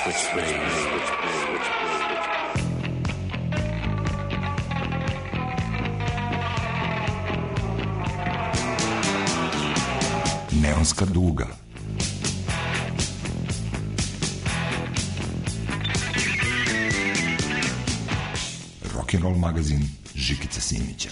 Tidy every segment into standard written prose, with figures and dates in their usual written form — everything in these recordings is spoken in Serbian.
Neonska duga. Rock'n'roll magazin Žikice Simića.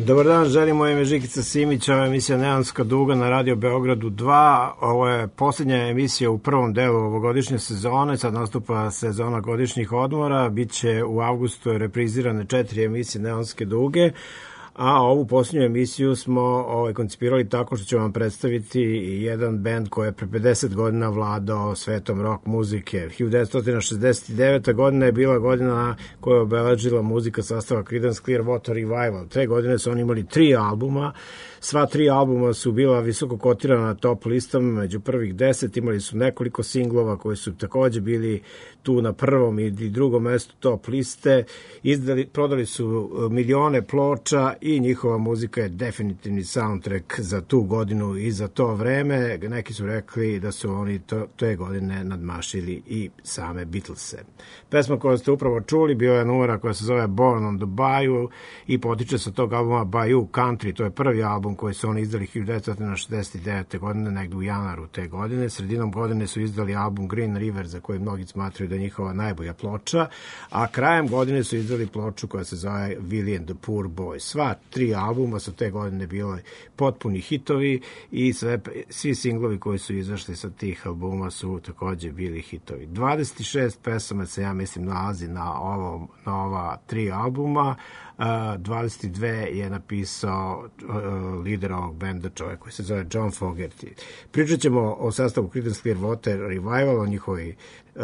Dobar dan, želim, moje ime Žikica Simić, ova emisija Neonska duga na Radio Beogradu 2. Ovo je posljednja emisija u prvom delu ovogodišnje sezone, sad nastupa sezona godišnjih odmora, biće u avgustu reprizirane 4 emisije Neonske duge, a ovu posljednju emisiju smo koncipirali tako što ću vam predstaviti jedan bend koji je pre 50 godina vladao svetom rock muzike. 1969. godina je bila godina koja je obeležila muzika sastava Creedence Clearwater Revival. Te godine su oni imali 3 albuma. Sva 3 albuma su bila visoko kotirana na top listama, među prvih 10 imali su nekoliko singlova koji su takođe bili tu na prvom i drugom mestu top liste. Prodali su milione ploča i njihova muzika je definitivni soundtrack za tu godinu i za to vreme. Neki su rekli da su oni te godine nadmašili i same Beatlese. Pesma koju ste upravo čuli bio je numera koja se zove Born on the Bayou i potiče sa tog albuma Bayou Country. To je prvi album koji su oni izdali 1969. godine, negdje u januaru te godine. Sredinom godine su izdali album Green River, za koji mnogi smatraju da je njihova najbolja ploča, a krajem godine su izdali ploču koja se zove Willie and the Poor Boy. Sva 3 albuma su te godine bili potpuni hitovi i svi singlovi koji su izašli sa tih albuma su takođe bili hitovi. 26 pesama se, ja mislim, nalazi na ova 3 albuma. 22 je napisao lider ovog benda, čovjek koji se zove John Fogerty. Pričat ćemo o sastavu Creedence Clearwater Revival, o njihovoj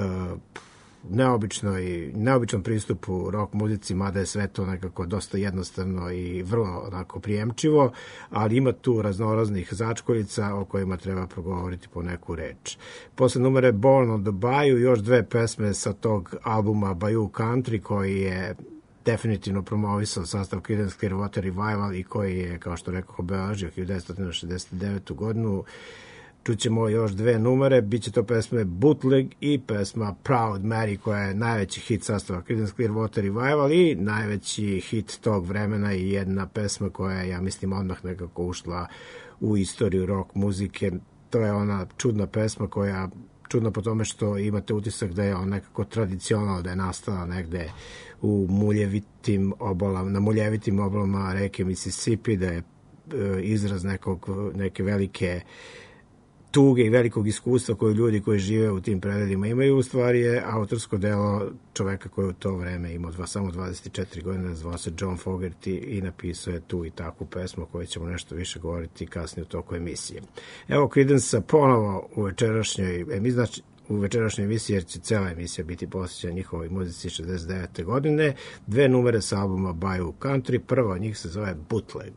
neobičnom pristupu rock muzici, mada je sve to nekako dosta jednostavno i vrlo onako prijemčivo, ali ima tu raznoraznih začkoljica o kojima treba progovoriti po neku reč. Posle numere Born on the Bayou još 2 pesme sa tog albuma Bayou Country, koji je definitivno promovisao sastav Creedence Clearwater Revival i koji je, kao što rekao, obeležio 1969. godinu. Čućemo još 2 numere, bit će to pesme Bootleg i pesma Proud Mary, koja je najveći hit sastava Creedence Clearwater Revival i najveći hit tog vremena i jedna pesma koja je, ja mislim, odmah nekako ušla u istoriju rock muzike. To je ona čudna pesma koja čudno po tome što imate utisak da je on nekako tradicionalno, da je nastala negde u na muljevitim obalama reke Mississippi, da je izraz neke velike tuge i velikog iskustva koje ljudi koji žive u tim predelima imaju. U stvari je autorsko delo čoveka koji u to vreme imao samo 24 godine, zvao se John Fogerty i napisao je tu i takvu pesmu o kojoj ćemo nešto više govoriti kasnije u toku emisije. Evo Creedence ponovo u večerašnjoj emisiji, jer će cela emisija biti posvećena njihovoj muzici 69. godine. 2 numere sa albuma Bayou Country, prva od njih se zove Bootleg.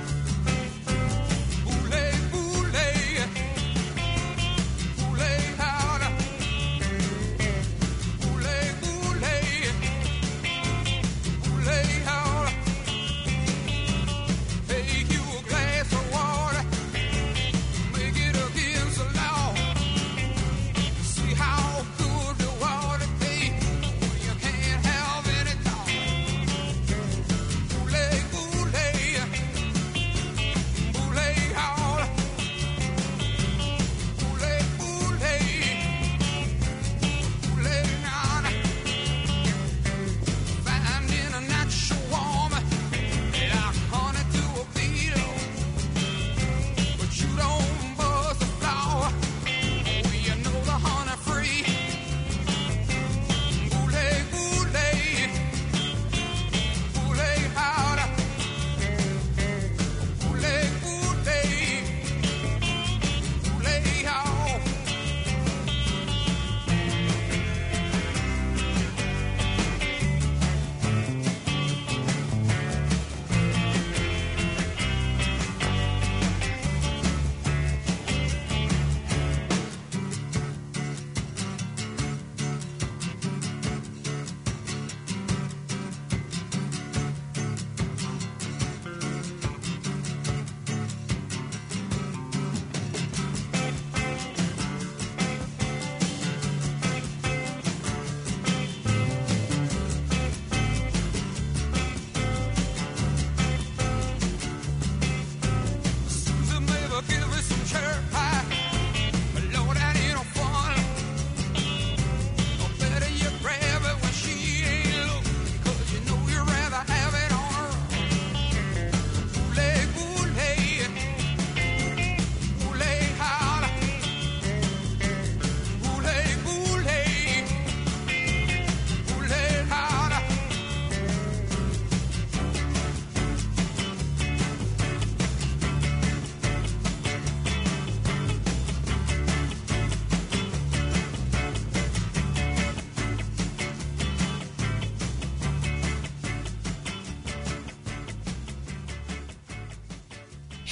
Bootleg, bootleg,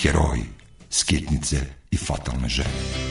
heroji, skitnice i fatalne žene.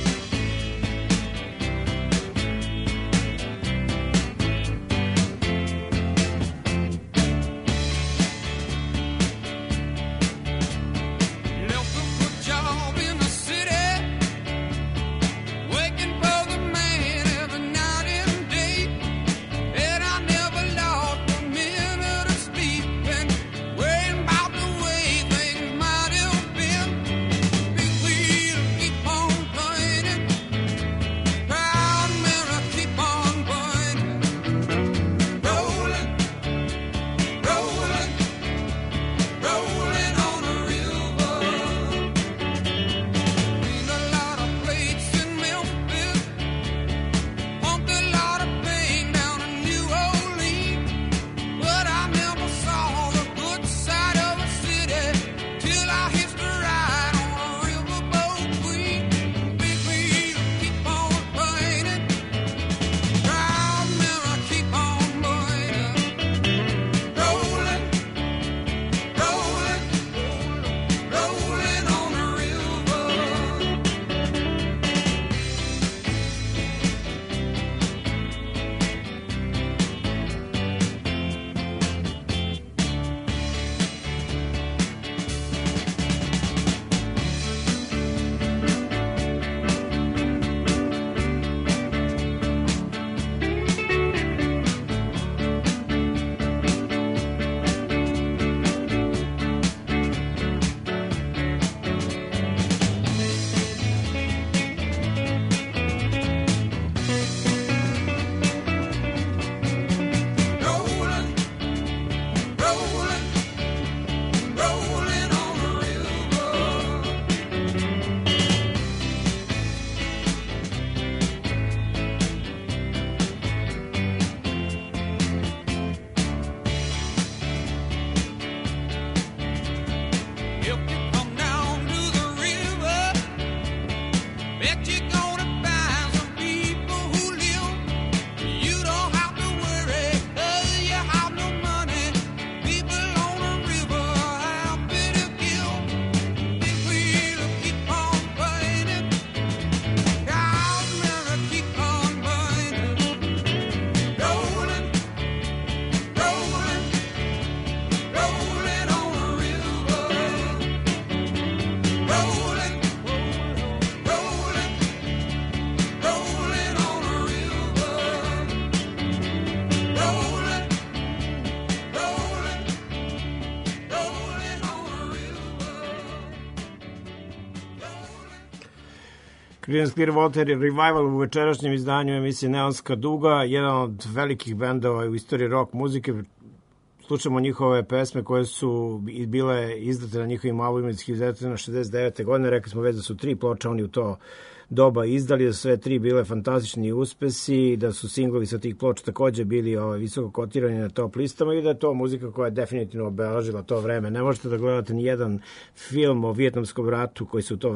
Creedence Clearwater Revival u večerašnjem izdanju emisije Neonska duga, jedan od velikih bendova u istoriji rock muzike. Slušamo njihove pesme koje su bile izdate na njihovim albumima iz 1969. godine. Rekli smo već da su 3 ploče oni u to doba izdali, da su sve 3 bile fantastični uspesi, da su singlovi sa tih ploča takođe bili visoko kotirani na top listama i da je to muzika koja je definitivno obeležila to vreme. Ne možete da gledate ni jedan film o Vijetnamskom ratu koji u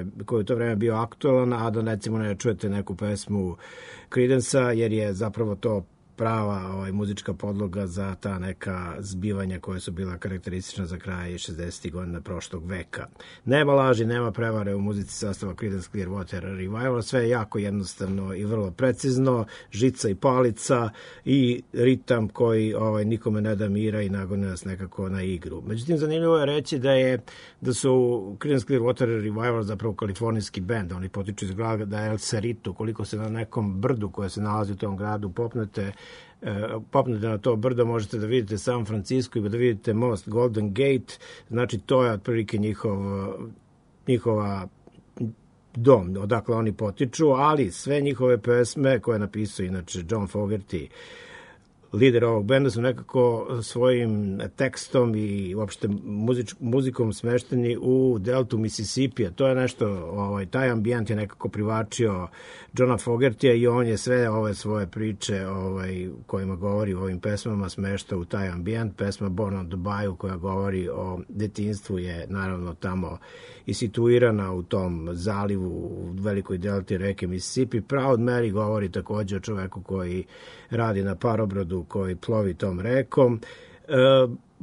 to vreme bio aktualan, a da recimo ne čujete neku pesmu Creedence-a, jer je zapravo to prava muzička podloga za ta neka zbivanja koja su bila karakteristična za kraj 60. godina prošlog veka. Nema laži, nema prevare u muzici sastava Creedence Clearwater Revival, sve je jako jednostavno i vrlo precizno, žica i palica i ritam koji nikome ne da mira i nagone nas nekako na igru. Međutim, zanimljivo je reći da su Creedence Clearwater Revival zapravo kalifornijski bend, oni potiču iz grada El Cerrito, koliko se na nekom brdu koje se nalazi u tom gradu popnete na to brdo, možete da vidite San Francisco i da vidite most Golden Gate, znači to je otprilike njihova dom, odakle oni potiču, ali sve njihove pesme koje je napisao inače John Fogerty, lider ovog benda, su nekako svojim tekstom i uopšte muzikom smešteni u deltu Mississippi. To je nešto, taj ambijent je nekako privlačio Johna Fogertija i on je sve ove svoje priče kojima govori u ovim pesmama smeštao u taj ambijent. Pesma Born on the Bayou koja govori o detinjstvu je naravno tamo i situirana u tom zalivu u velikoj delti reke Mississippi. Proud Mary govori takođe o čoveku koji radi na parobrodu koji plovi tom rekom.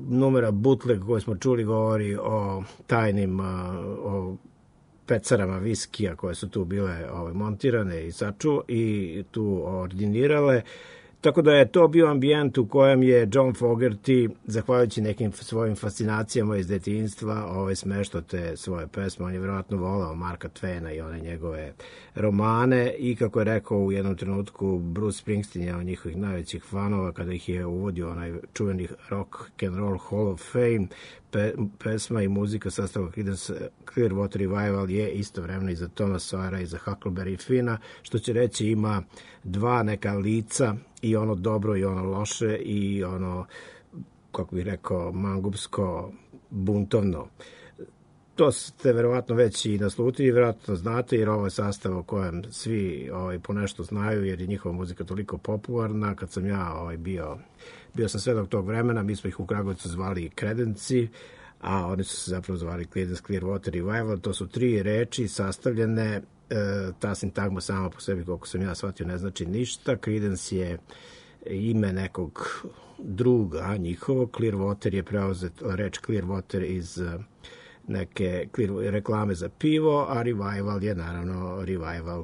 numera Bootleg koji smo čuli govori o tajnim o pecarama viskija koje su tu bile montirane i tu ordinirale. Tako da je to bio ambijent u kojem je John Fogerty, zahvaljujući nekim svojim fascinacijama iz detinjstva, smeštao te svoje pesme. On je vjerojatno volao Marka Twena i one njegove romane i kako je rekao u jednom trenutku, Bruce Springsteen je od njihovih najvećih fanova kada ih je uvodio onaj čuveni Rock and Roll Hall of Fame. Pesma i muzika sastava Clearwater Revival je istovremeno i za Toma Sawyera i za Huckleberry Finna, što će reći ima dva neka lica, i ono dobro i ono loše i ono, kako bih rekao, mangupsko, buntovno. To ste verovatno već i naslutili, verovatno znate, jer ovo je sastav o kojem svi po nešto znaju, jer je njihova muzika toliko popularna. Kad sam ja bio sam svedok tog vremena, mi smo ih u Kragujevcu zvali Kredenci, a oni su se zapravo zvali Creedence Clearwater Revival. To su 3 reči sastavljene, ta sintagma sama po sebi, koliko sam ja shvatio, ne znači ništa. Creedence je ime nekog druga njihovog, Clearwater je preuzet reč Clearwater iz neke reklame za pivo, a Revival je naravno Revival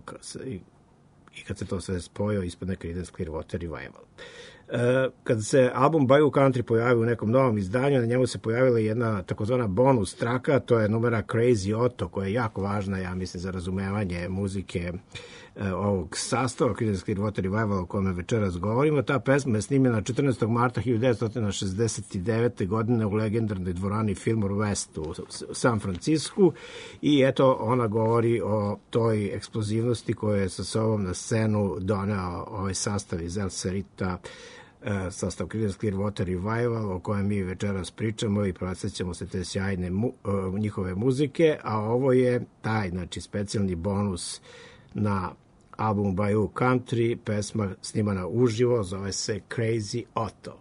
i kad se to sve spojio ispod neke Creedence Clearwater Revival. Kad se album Bayou Country pojavio u nekom novom izdanju, na njemu se pojavila jedna takozvana bonus traka, to je numera Crazy Otto, koja je jako važna, ja mislim, za razumevanje muzike ovog sastava, Creedence Clearwater Revival, o kome večeras govorimo. Ta pesma je snimljena 14. marta 1969. godine u legendarnoj dvorani Fillmore West u San Francisku i eto, ona govori o toj eksplozivnosti koja je sa sobom na scenu doneo ovaj sastav iz El Cerrita, sastav Creedence Clearwater Revival, o kojem mi večeras pričamo i prosjećamo se te sjajne njihove muzike, a ovo je taj, znači, specijalni bonus na albumu Bayou Country, pesma snimana uživo, zove se Crazy Otto.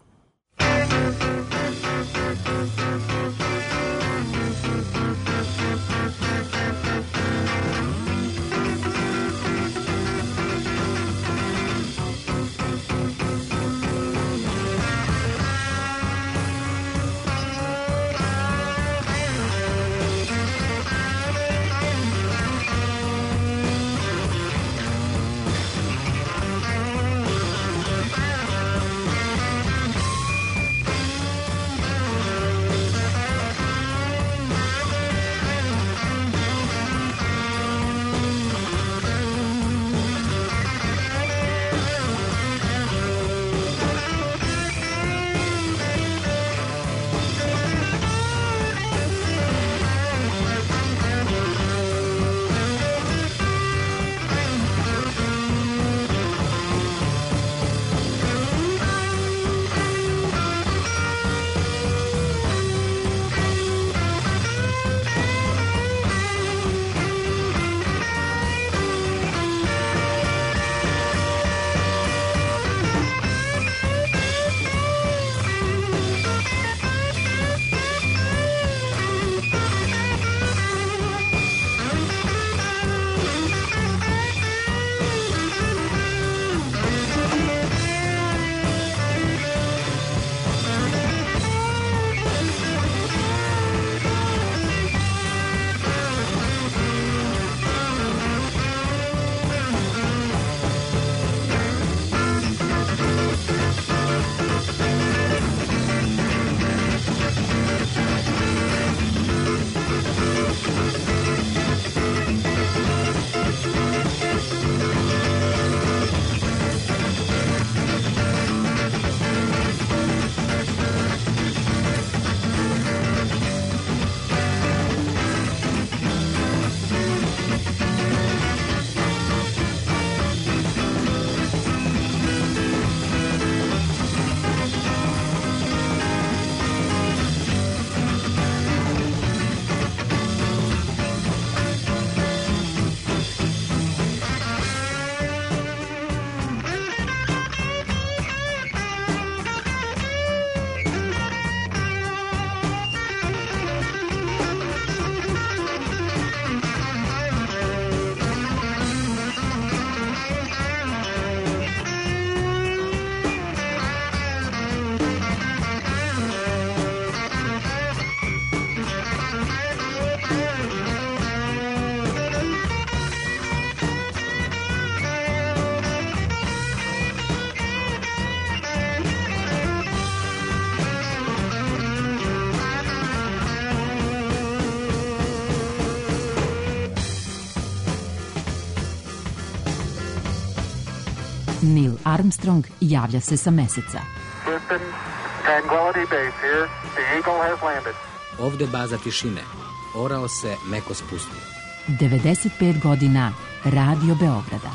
Neil Armstrong javlja se sa Meseca. Houston, Tranquility Base here. The Eagle has landed. Ovde baza tišine. Orao se meko spustio. 95 godina Radio Beograda.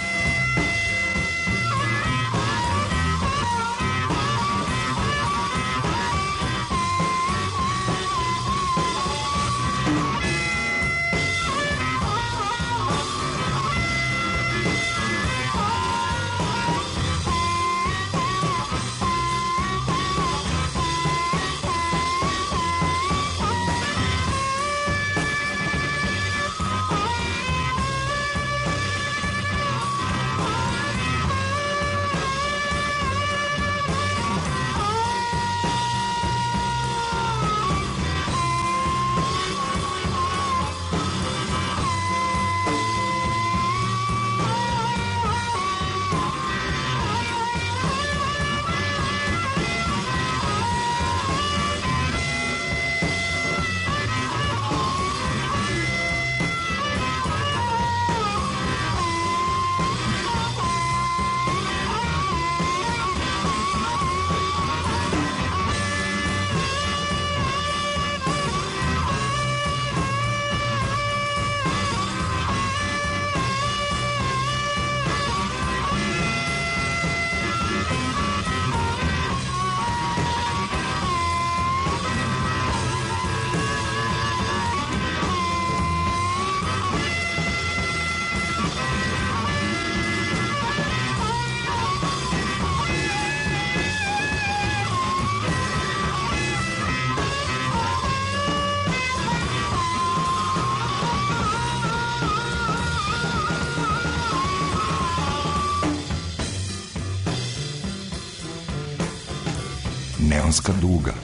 Neonska duga.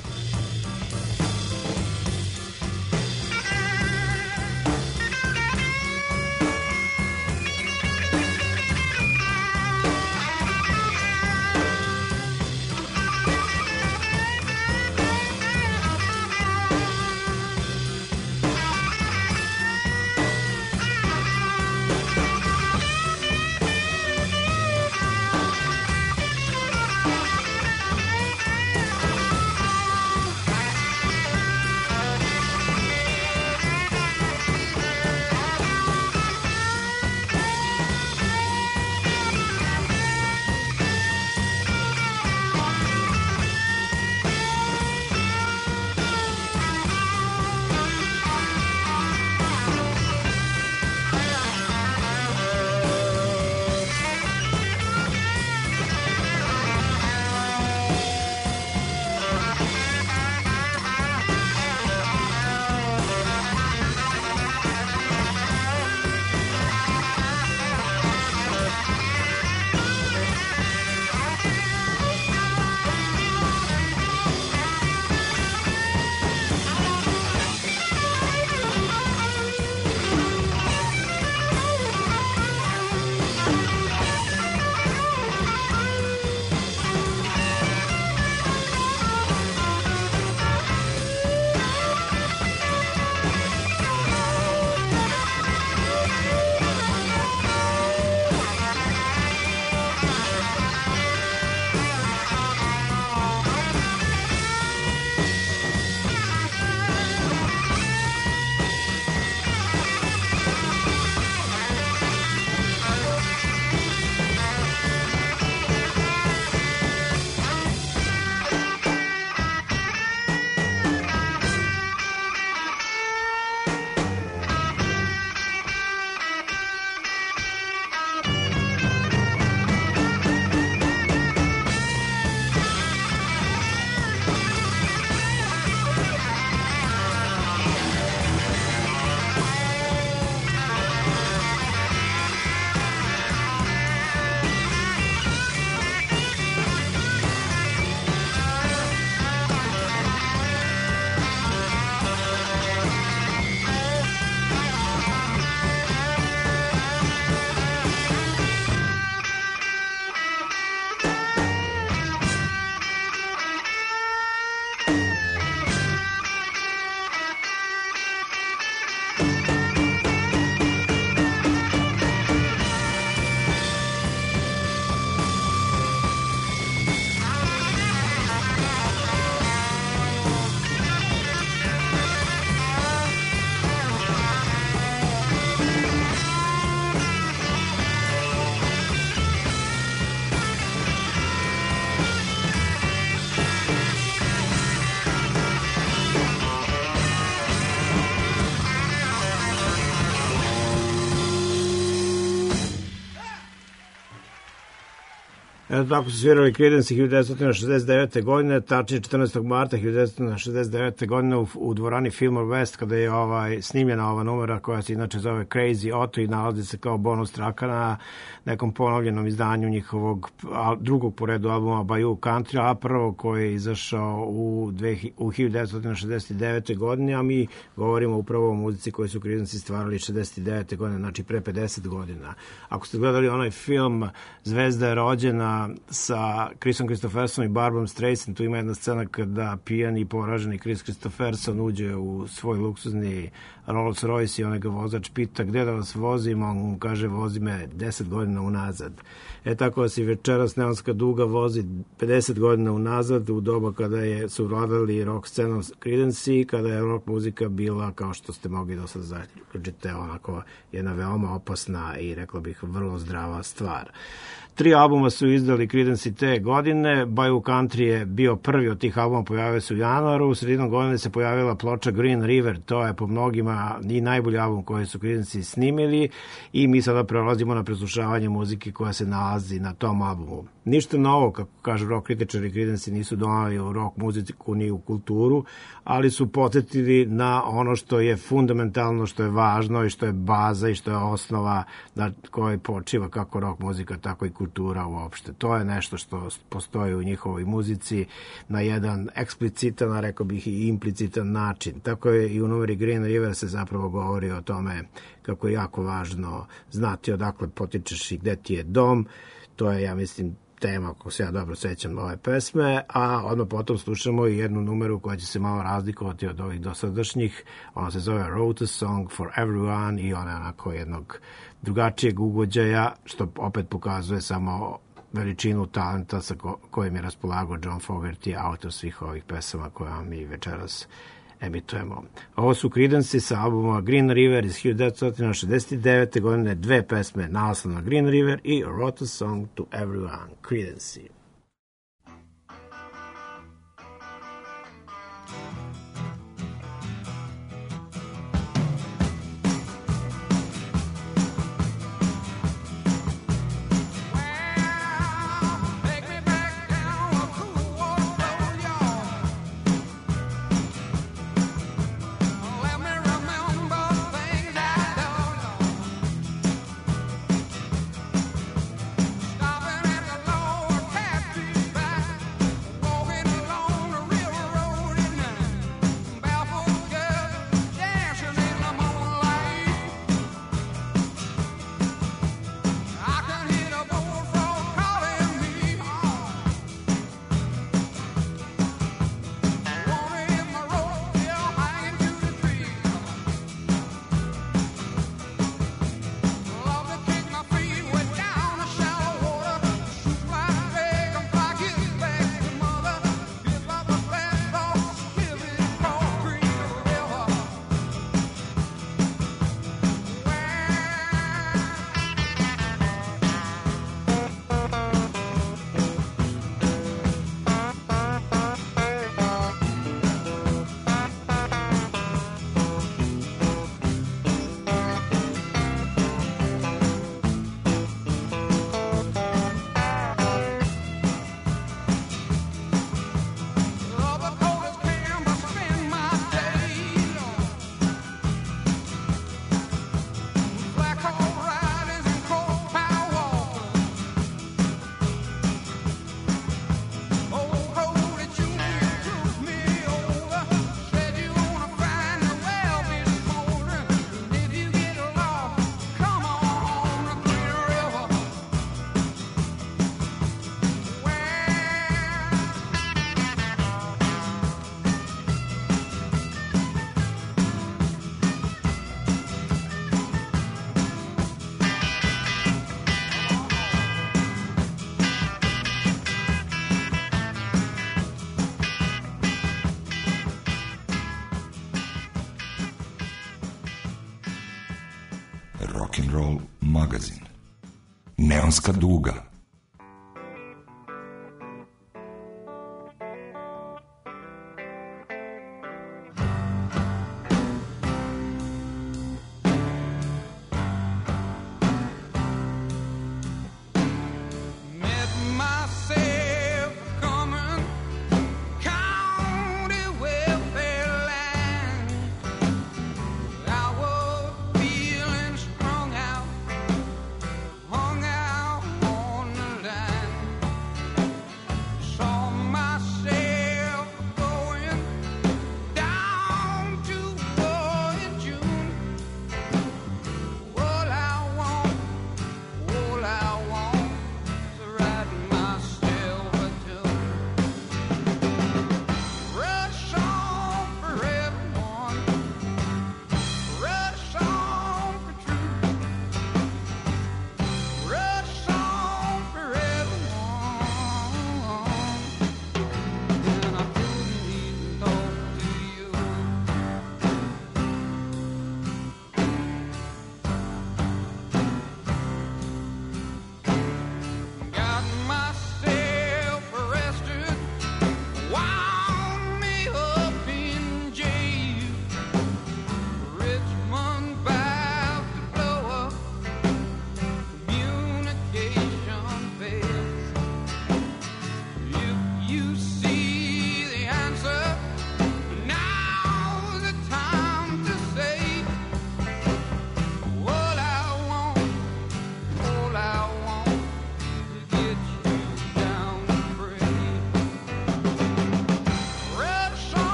Eto tako su svirali Creedence 1969. godine, tačnije 14. marta 1969. godine u dvorani Fillmore West, kada je snimljena ova numera koja se inače zove Crazy Otto i nalazi se kao bonus traka na nekom ponovljenom izdanju njihovog drugog po redu albuma Bayou Country, a prvog koji je izašao u 1969. godini, a mi govorimo upravo o muzici koju su Creedence stvarali 69. godine, znači pre 50 godina. Ako ste gledali onaj film Zvezda je rođena sa Chrisom Christophersonom i Barbrom Streisand, tu ima jedna scena kada pijani i poraženi Chris Christopherson uđe u svoj luksuzni Rolls Royce i onaj ga vozač pita gde da vas vozim, on kaže vozi me 10 godina unazad. Tako se i večeras Neonska duga vozi 50 godina unazad, u doba kada su vladali rock scenom Creedence, kada je rock muzika bila, kao što ste mogli do sada zaključite, onako jedna veoma opasna i rekla bih vrlo zdrava stvar. 3 albuma su izdali Creedence te godine. Bayou Country je bio prvi od tih albuma, pojavio se u januaru. U sredinom godine se pojavila ploča Green River, to je po mnogima i najbolji album koji su Creedence snimili i mi sada prelazimo na preslušavanje muzike koja se nalazi na tom albumu. Ništa novo, kako kažu rock kritičari, Creedence nisu donali u rock muziku ni u kulturu, ali su podsjetili na ono što je fundamentalno, što je važno i što je baza i što je osnova na kojoj počiva kako rock muzika, tako i kultura uopšte. To je nešto što postoji u njihovoj muzici na jedan eksplicitan, a rekao bih i implicitan način. Tako je i u numeri Green River se zapravo govori o tome kako je jako važno znati odakle potičeš i gde ti je dom. To je, ja mislim, tema, ako se ja dobro sećam ove pesme, a odmah potom slušamo i jednu numeru koja će se malo razlikovati od ovih dosadašnjih. Ona se zove Wrote a Song for Everyone i ona je onako jednog drugačijeg ugođaja, što opet pokazuje samo veličinu talenta sa kojim je raspolagao John Fogerty, autor svih ovih pesama koje mi večeras emitujemo. Ovo su Creedence sa albuma Green River iz 1969. godine, 2 pesme, naslovna Green River i Wrote a Song to Everyone, Creedence. Rock'n'Roll magazin. Neonska duga. Met my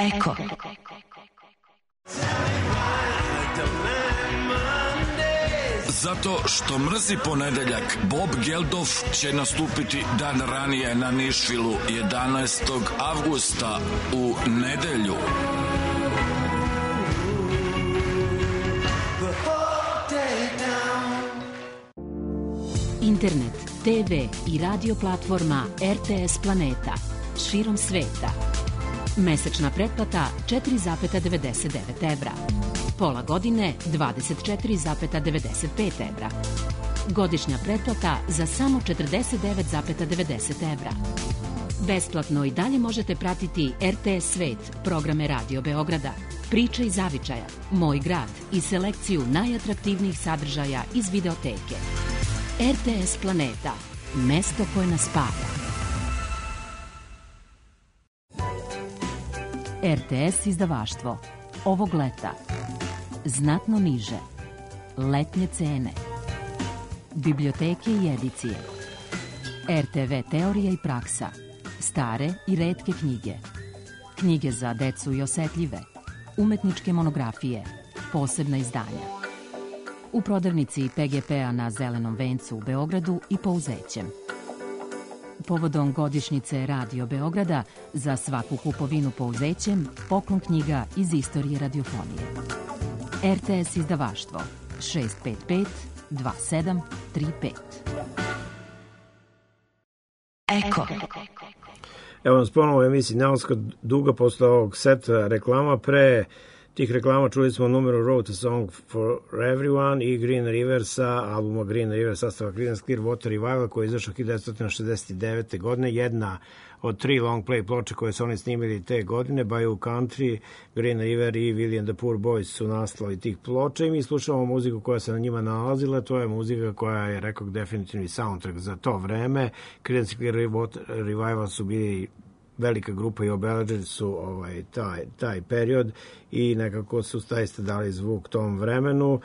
Eko. Zato što mrzi ponedeljak, Bob Geldof će nastupiti dan ranije na Nišvilu 11. avgusta u nedelju. Internet, TV i radio platforma RTS Planeta širom sveta. Mesečna pretplata 4,99 evra. Pola godine 24,95 evra. Godišnja pretplata za samo 49,90 evra. Besplatno i dalje možete pratiti RTS Svet, programe Radio Beograda, Priče iz zavičaja, Moj grad i selekciju najatraktivnijih sadržaja iz videoteke. RTS Planeta, mesto koje nas spaja. RTS izdavaštvo. Ovog leta znatno niže. Letnje cene. Biblioteke i edicije. RTV teorija i praksa. Stare i retke knjige. Knjige za decu i osetljive. Umetničke monografije. Posebna izdanja. U prodavnici PGP-a na Zelenom vencu u Beogradu i Pouzećem. Povodom godišnjice Radio Beograda za svaku kupovinu Pouzećem poklon knjiga iz istorije radiofonije. RTS izdavaštvo 655 2735. Eko. Evo nas ponovo u emisiji Neonska duga posle ovog seta reklama. Pre tih reklama čuli smo numeru Wrote a Song for Everyone i Green River sa albuma Green River sastava Creedence Clearwater Revival koji je izašao 1969. godine. Jedna od 3 long play ploče koje su oni snimili te godine, Bayou Country, Green River i Willie and the Poor Boys su naslovi tih ploča i mi slušamo muziku koja se na njima nalazila. To je muzika koja je, rekao, definitivni soundtrack za to vreme. Creedence Clearwater Revival su bili velika grupa i obeležili su taj period i nekako su zaista dali zvuk tom vremenu.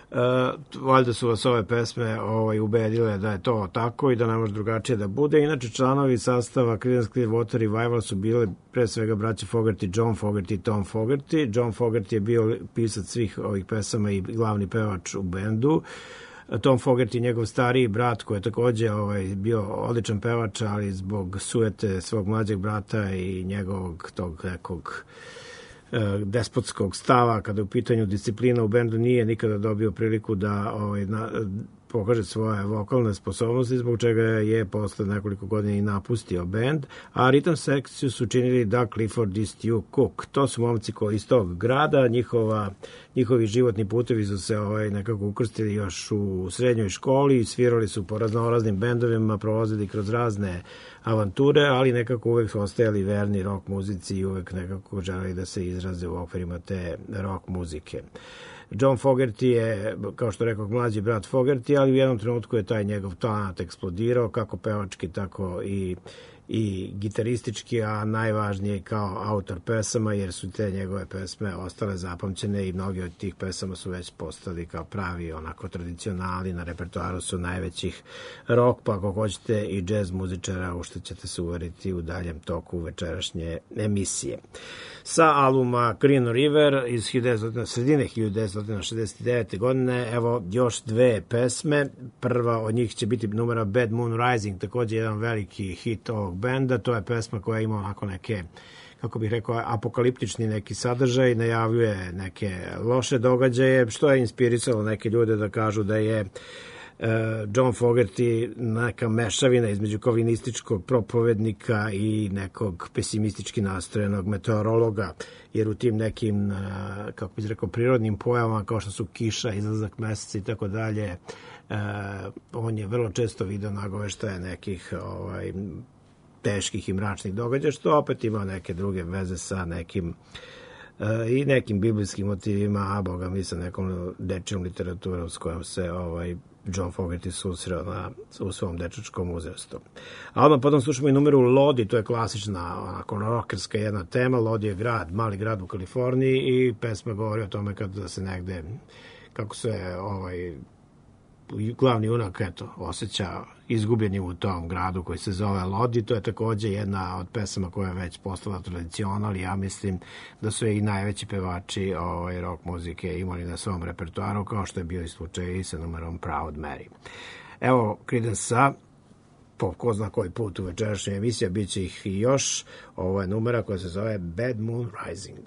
Valjda su vas ove pesme ubedile da je to tako i da ne može drugačije da bude. Inače, članovi sastava Creedence Clearwater Revival su bile pre svega braća Fogerty, John Fogerty i Tom Fogerty. John Fogerty je bio pisac svih ovih pesama i glavni pevač u bendu. Tom Fogerty, njegov stariji brat, koji je takođe bio odličan pevač, ali zbog sujete svog mlađeg brata i njegovog tog nekog despotskog stava kada je u pitanju disciplina u bendu, nije nikada dobio priliku da pokaže svoje vokalne sposobnosti, zbog čega je posle nekoliko godina i napustio bend, a ritam sekciju su činili Doug Clifford i Stu Cook. To su momci koji iz tog grada, njihovi životni putevi su se nekako ukrstili još u srednjoj školi, svirali su po raznoraznim bendovima, prolazili kroz razne avanture, ali nekako uvek su ostajali verni rock muzici i uvek nekako želeli da se izraze u okvirima te rock muzike. John Fogerty je, kao što rekao, mlađi brat Fogerty, ali u jednom trenutku je taj njegov talent eksplodirao, kako pevački, tako i gitaristički, a najvažnije kao autor pesama, jer su te njegove pesme ostale zapamćene i mnogi od tih pesama su već postali kao pravi onako tradicionali, na repertoaru su najvećih rock, pa ako hoćete i jazz muzičara, u što ćete se uveriti u daljem toku večerašnje emisije. Sa albuma Green River iz sredine 1969. godine, evo još dve pesme. Prva od njih će biti numera Bad Moon Rising, takođe jedan veliki hit ovog benda. To je pesma koja ima onako neke, kako bih rekao, apokaliptični neki sadržaj, najavljuje neke loše događaje, što je inspirisalo neke ljude da kažu da je John Fogerty neka mešavina između kalvinističkog propovednika i nekog pesimistički nastrojenog meteorologa, jer u tim nekim, kako bih rekao, prirodnim pojavama kao što su kiša, izlazak meseca i tako dalje, on je vrlo često video nagoveštaje nekih teških i mračnih događaja, što opet ima neke druge veze sa nekim i nekim biblijskim motivima, a boga mi sa nekom dečijom literaturom s kojom se John Fogerty susreo u svom dečačkom uzrastu. A odmah potom slušamo i numeru Lodi, to je klasična rockerska jedna tema. Lodi je grad, mali grad u Kaliforniji i pesma govori o tome kada se negde, kako se glavni junak, eto, osjeća izgubljenim u tom gradu koji se zove Lodi. To je takođe jedna od pesama koja je već postala tradicional i ja mislim da su i najveći pevači rock muzike imali na svom repertoaru, kao što je bio i slučaj i sa numerom Proud Mary. Evo, Creedence-a, po ko zna koji put u večerašnjoj emisiji, bit će ih i još. Ovo je numera koja se zove Bad Moon Rising.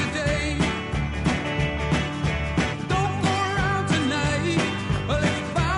Don't go around tonight. Let's find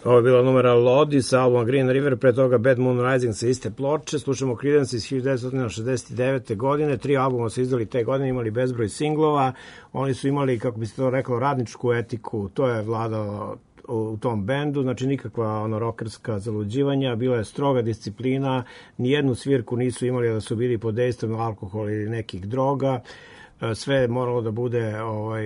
Ovo je bila numera Lodi sa albuma Green River, pre toga Bad Moon Rising sa iste ploče. Slušamo Creedence iz 1969. godine. 3 albuma su izdali te godine, imali bezbroj singlova. Oni su imali, kako bi se to reklo, radničku etiku. To je vladalo u tom bendu, znači nikakva rokerska zaluđivanja, bila je stroga disciplina, nijednu svirku nisu imali da su bili pod dejstvom alkohola ili nekih droga. Sve je moralo da bude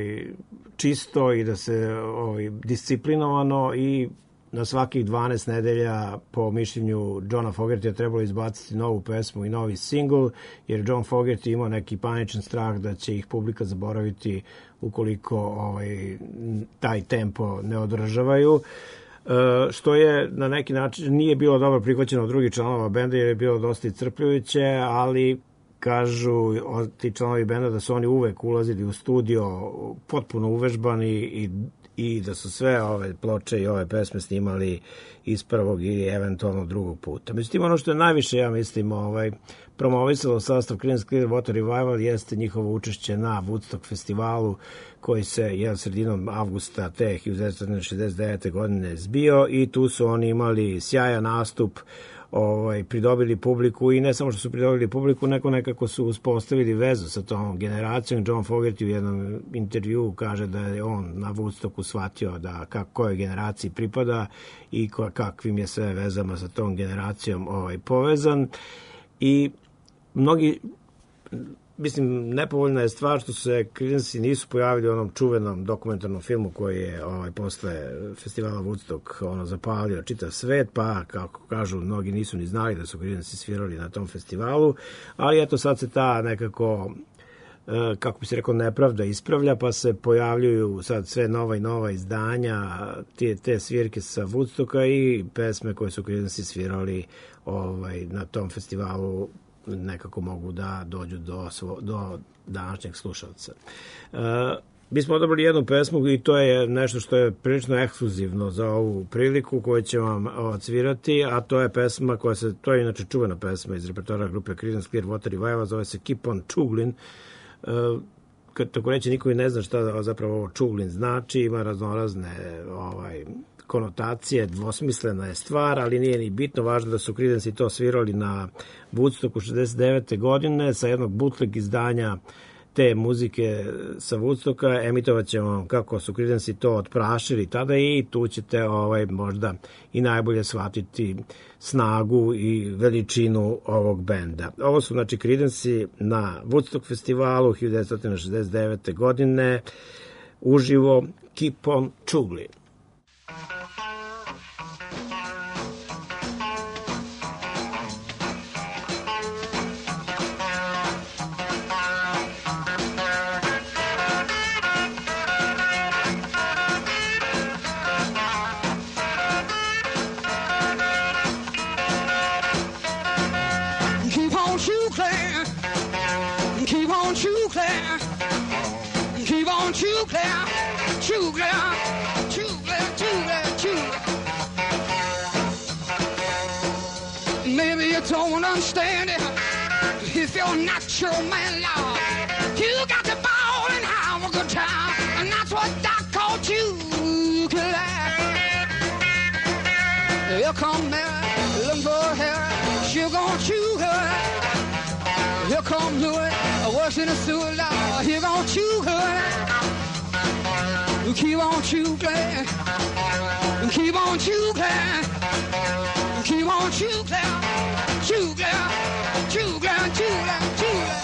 čisto i da se disciplinovano i na svakih 12 nedelja po mišljenju Johna Fogertija trebalo izbaciti novu pesmu i novi singl, jer John Fogerty imao neki paničan strah da će ih publika zaboraviti ukoliko taj tempo ne održavaju. Što je na neki način nije bilo dobro prihvaćeno od drugih članova benda jer je bilo dosta iscrpljujuće, ali kažu ti članovi benda da su oni uvek ulazili u studio potpuno uvežbani i da su sve ove ploče i ove pesme snimali iz prvog ili eventualno drugog puta. Međutim, ono što je najviše, ja mislim, promovisalo sastav Creedence Clearwater Revival jeste njihovo učešće na Woodstock festivalu koji se sredinom avgusta te 1969. godine zbio i tu su oni imali sjajan nastup, pridobili publiku i ne samo što su pridobili publiku, nekako su uspostavili vezu sa tom generacijom. John Fogerty u jednom intervjuu kaže da je on na Woodstocku shvatio da kojoj generaciji pripada i kakvim je sve vezama sa tom generacijom povezan. I mnogi, mislim, nepovoljna je stvar što se Creedence nisu pojavili u onom čuvenom dokumentarnom filmu koji je posle festivala Woodstock zapalio čitav svet, pa kako kažu, mnogi nisu ni znali da su Creedence svirali na tom festivalu, ali eto sad se ta nekako, kako bi se rekao, nepravda ispravlja, pa se pojavljuju sad sve nova i nova izdanja, te svirke sa Woodstocka i pesme koje su Creedence svirali na tom festivalu nekako mogu da dođu do današnjeg slušalca. Mi smo odabrali jednu pesmu i to je nešto što je prilično ekskluzivno za ovu priliku koju će vam odsvirati, a to je pesma to je inače čuvena pesma iz repertoara grupe Creedence Clearwater Revival, zove se Keep on Chuglin. Tako reći, niko i ne zna šta zapravo ovo Chuglin znači, ima raznorazne konotacije, dvosmislena je stvar, ali nije ni bitno, važno da su Creedence i to svirali na Woodstocku 69. godine sa jednog bootleg izdanja te muzike sa Woodstocka. Emitovat ćemo kako su Creedence to otprašili tada i tu ćete možda i najbolje shvatiti snagu i veličinu ovog benda. Ovo su znači Creedence na Woodstock festivalu 1969. godine uživo Keep on Chuglin. Maybe you don't understand it if you're not your man, Lord. You got to ball and have a good time, and that's what Doc called you. Here come Mary, looking for Harry, she gonna chew her. Here come Louis, works in the sewer, Lord, he gonna chew her. Keep on chewing, keep on chewing, keep on chewing, chewing, chewing, chewing, chewing.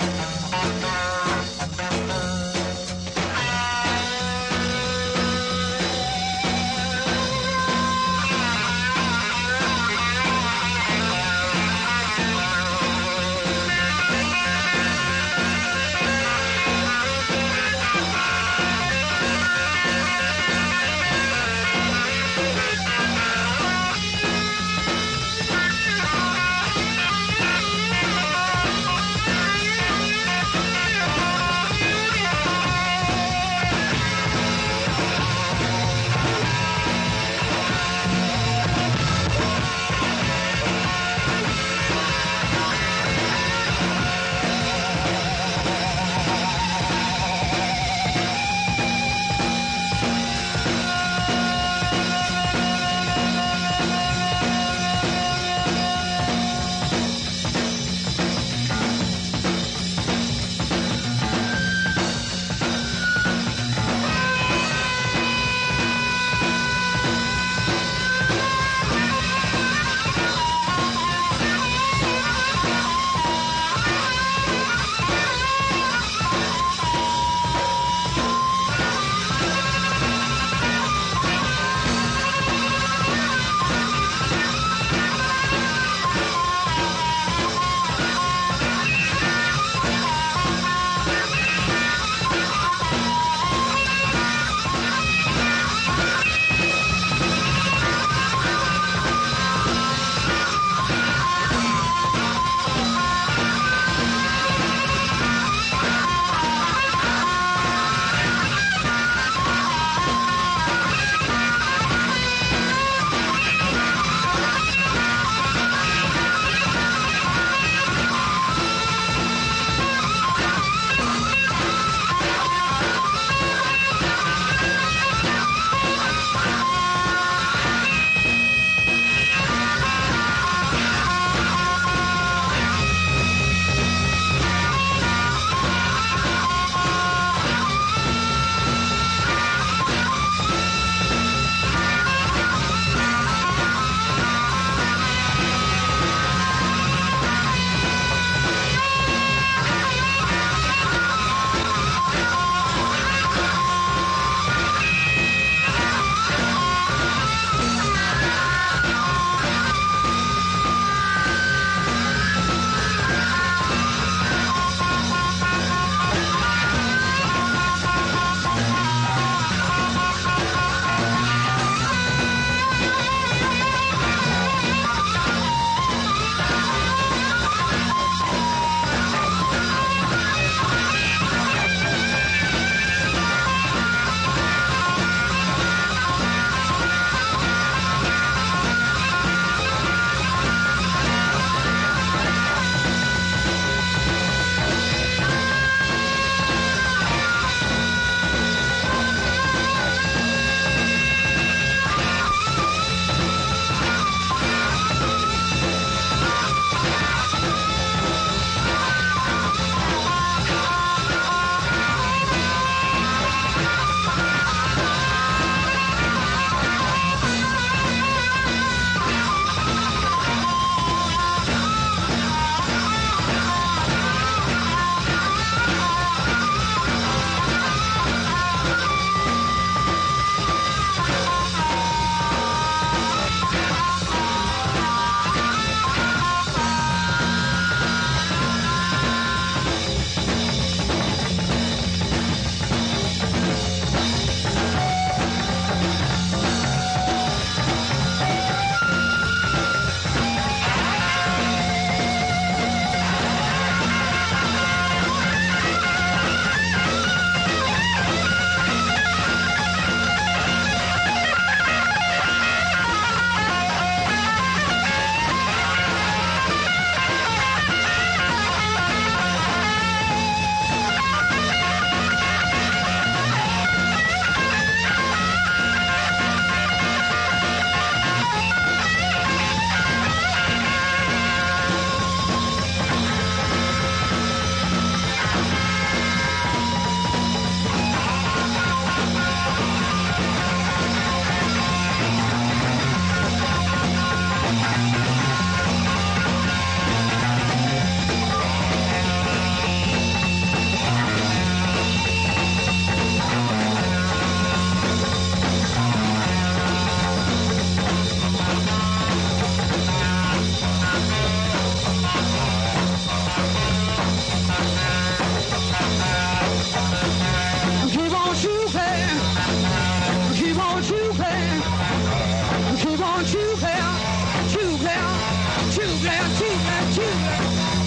on true clear, true clear, true clear, true clear, true clear.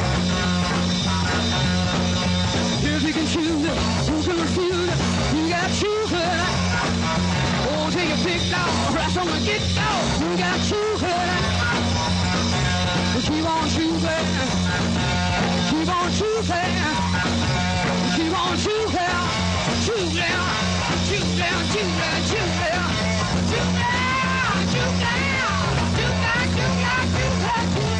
If you can choose it, who can refuse it? You got true clear. Oh, take a big dog, rest on the get dog. You got true clear. Keep on true clear. Keep on true clear. Keep on true clear. True clear. True clear. True clear. True clear. True clear. True clear. True clear. True clear. True clear. True clear.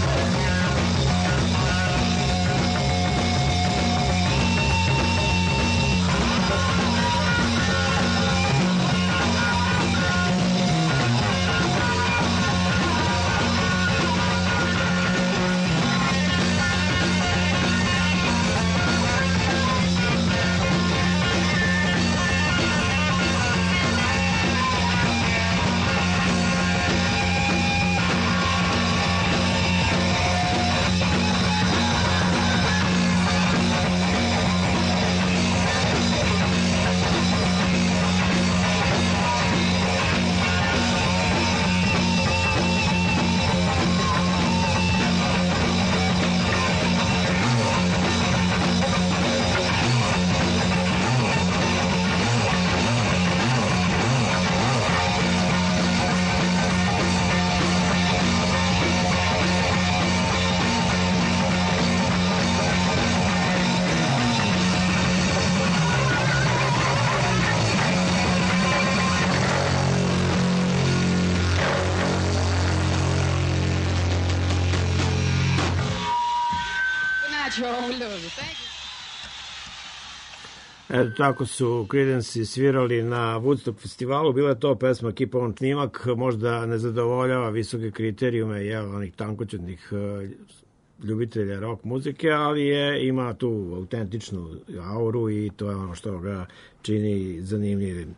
Eto, tako su Creedence svirali na Woodstock festivalu. Bila je to pesma Keep on snimak, možda ne zadovoljava visoke kriterijume onih tankoćudnih ljubitelja rock muzike, ali ima tu autentičnu auru i to je ono što ga čini zanimljivim.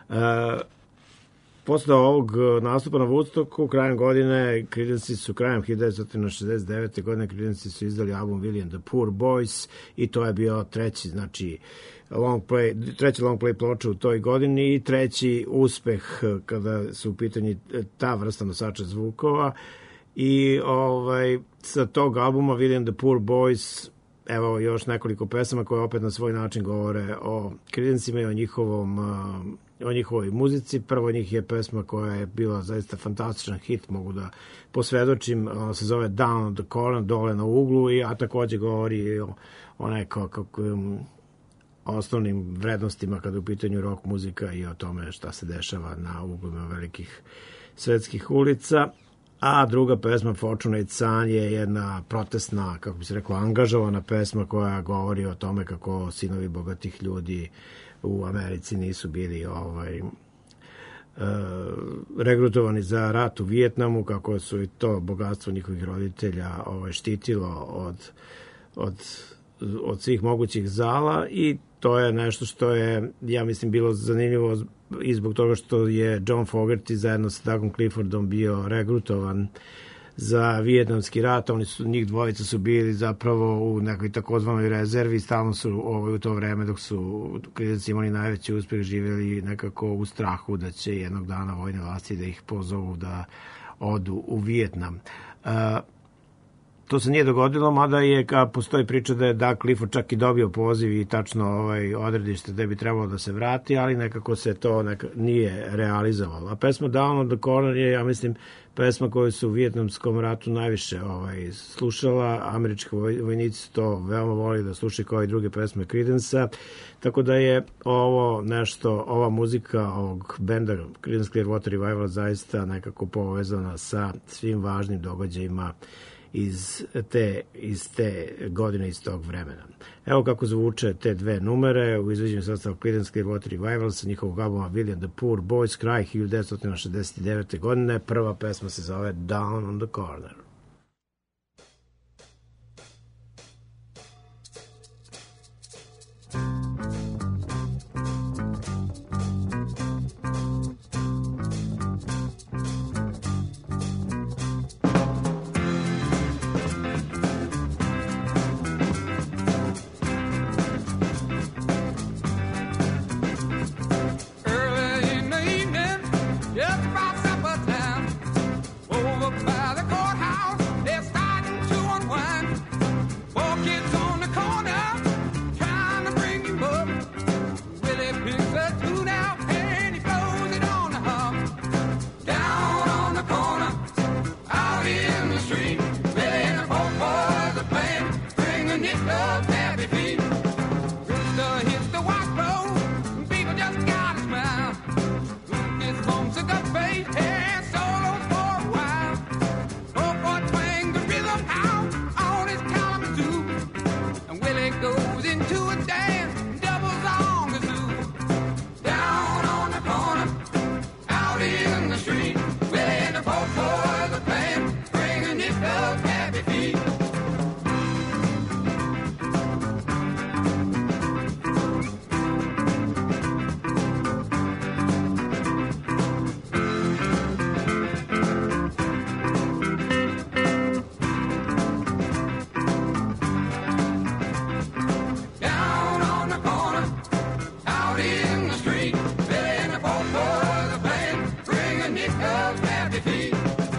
Posle ovog nastupa na Woodstocku, krajem godine, Creedence su krajem 1969. godine Creedence su izdali album Willie and the Poor Boys i to je bio treći, znači long play ploča u toj godini i treći uspeh kada su u pitanju ta vrsta nosača zvukova i sa tog albuma Willie and the Poor Boys evo još nekoliko pesama koje opet na svoj način govore o Creedencima i o njihovoj muzici. Prvo njih je pesma koja je bila zaista fantastičan hit, mogu da posvedočim, ona se zove Down on the Corner, dole na uglu, a takođe govori o nekakvim osnovnim vrednostima kada je u pitanju rock muzika i o tome šta se dešava na uglima velikih svetskih ulica. A druga pesma Fortunate Son je jedna protestna, kako bi se reklo, angažovana pesma koja govori o tome kako sinovi bogatih ljudi u Americi nisu bili regrutovani za rat u Vijetnamu, kako su i to bogatstvo njihovih roditelja štitilo od svih mogućih zala i to je nešto što je, ja mislim, bilo zanimljivo i zbog toga što je John Fogerty zajedno sa Dougom Cliffordom bio regrutovan za vijetnamski rat. Njih dvojica su bili zapravo u nekoj takozvanoj rezervi, stalno su u to vreme dok su Creedence imali najveći uspeh živjeli nekako u strahu da će jednog dana vojne vlasti da ih pozovu da odu u Vijetnam. To se nije dogodilo, mada postoji priča da je Doug Clifford čak i dobio poziv i tačno odredište da bi trebalo da se vrati, ali nekako se to nije realizovalo. A pesma Down on the Corner je, ja mislim, pesma koju su u Vijetnamskom ratu najviše slušala. Američki vojnici su to veoma volili da slušaju kao i druge pesme Creedence-a, tako da je ovo nešto, ova muzika ovog benda Creedence Clearwater Revival zaista nekako povezana sa svim važnim događajima iz te godine, iz tog vremena. Evo kako zvuče te dve numere u izveđenju sastava Creedence Clearwater Revival sa njihovog albuma Willie and the Poor Boys, kraj 1969. godine. Prva pesma se zove Down on the Corner. happy feet.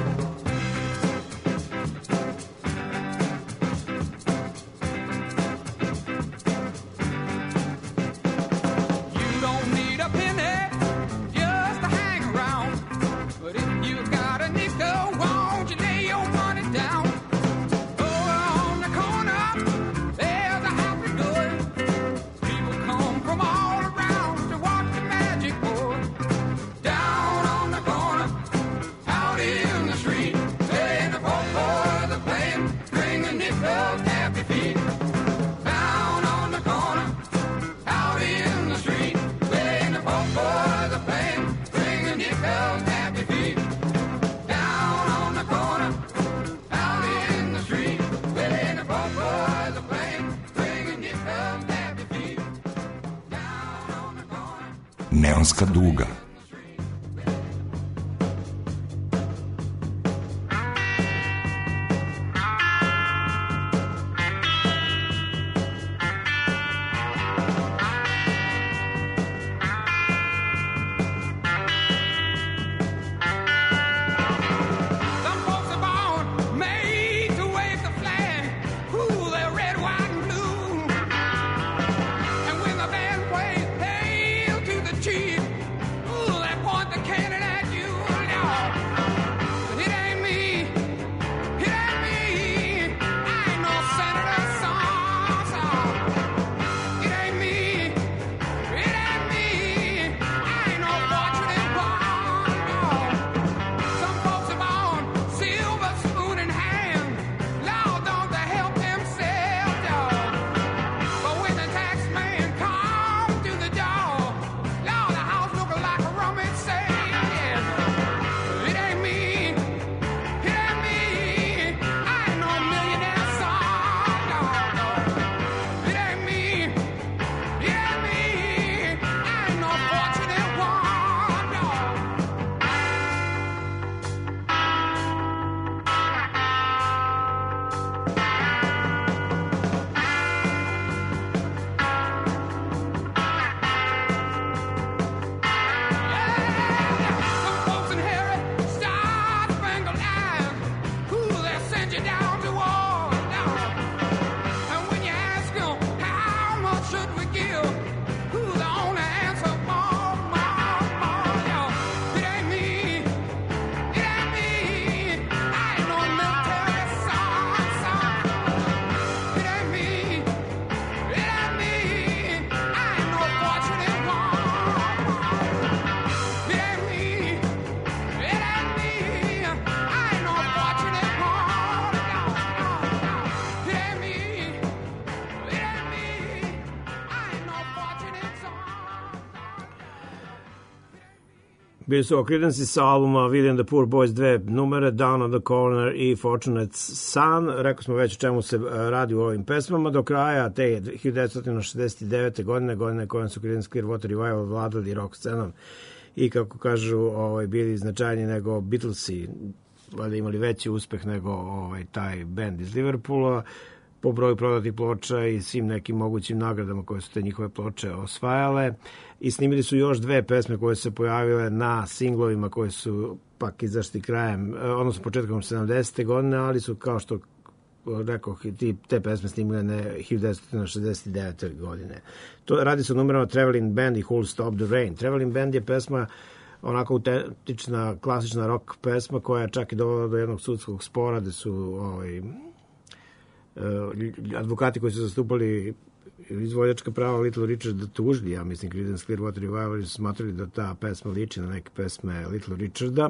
You don't need a penny just to hang around, but if you got a nickel, won't you lay your money down? Over on the corner, there's a happy door. People come from all around to watch the magic pour. Down on the corner, out in the street, playing the folk boys are playing, ringing nickels, happy feet. Down on the corner, out in the street, playing the folk boys are playing, ringing nickels, happy feet. Down on the corner, out in the street, playing the folk boys are playing, ringing nickels, happy feet. Down on the corner. Neonska duga. Some folks are born made to wave the flag. Ooh, they're red, white, and blue. And when the band plays "Hail to the Chief," ooh, they point the cannon at you. Lord. But it ain't me. It ain't me. I ain't no senator, son. It ain't me. It ain't me. I ain't no fortunate one. No. Some folks are born silver spoon in hand. Lord, don't they help themselves, y'all? But when the tax man comes to the door, Lord, the house looking like a rummage sale. Yes. It ain't me. It ain't me. I ain't no millionaire son. No, no. It ain't me. It ain't me. I ain't no fortunate one. No. Some folks inherit star-spangled eyes. Ooh, they'll send you down to war. And when you ask them, how much should we give? Ooh, the only answer, more, more, more. Yeah. It ain't me. It ain't me. I ain't no military son. It ain't me. It ain't me. I ain't no fortunate one. It ain't me. It ain't me. I ain't no fortunate one. It ain't me. It ain't me. I ain't no fortunate son. Bili su Creedence sa albuma William the Poor Boys, dve numere, Down on the Corner i Fortunate Son. Rekao smo već o čemu se radi u ovim pesmama. Do kraja te 1969. godine kojom su Creedence Clearwater Revival vladali rock scenom i kako kažu bili značajniji nego Beatlesi, valjda imali veći uspeh nego taj band iz Liverpoola po broju prodatih ploča i svim nekim mogućim nagradama koje su te njihove ploče osvajale, i snimili su još dve pesme koje su se pojavile na singlovima koje su pak izašli krajem, odnosno početkom 70. godine, ali su, kao što rekao, te pesme snimile 1969. godine. To radi se o numerama Traveling Band i Who'll Stop the Rain. Traveling Band je pesma onako autentična, klasična rock pesma koja je čak i dovela do jednog sudskog spora gde su advokati koji su zastupali izvođačka prava Little Richarda tužili, ja mislim, Creedence Clearwater Revival, su smatrali da ta pesma liči na neke pesme Little Richarda.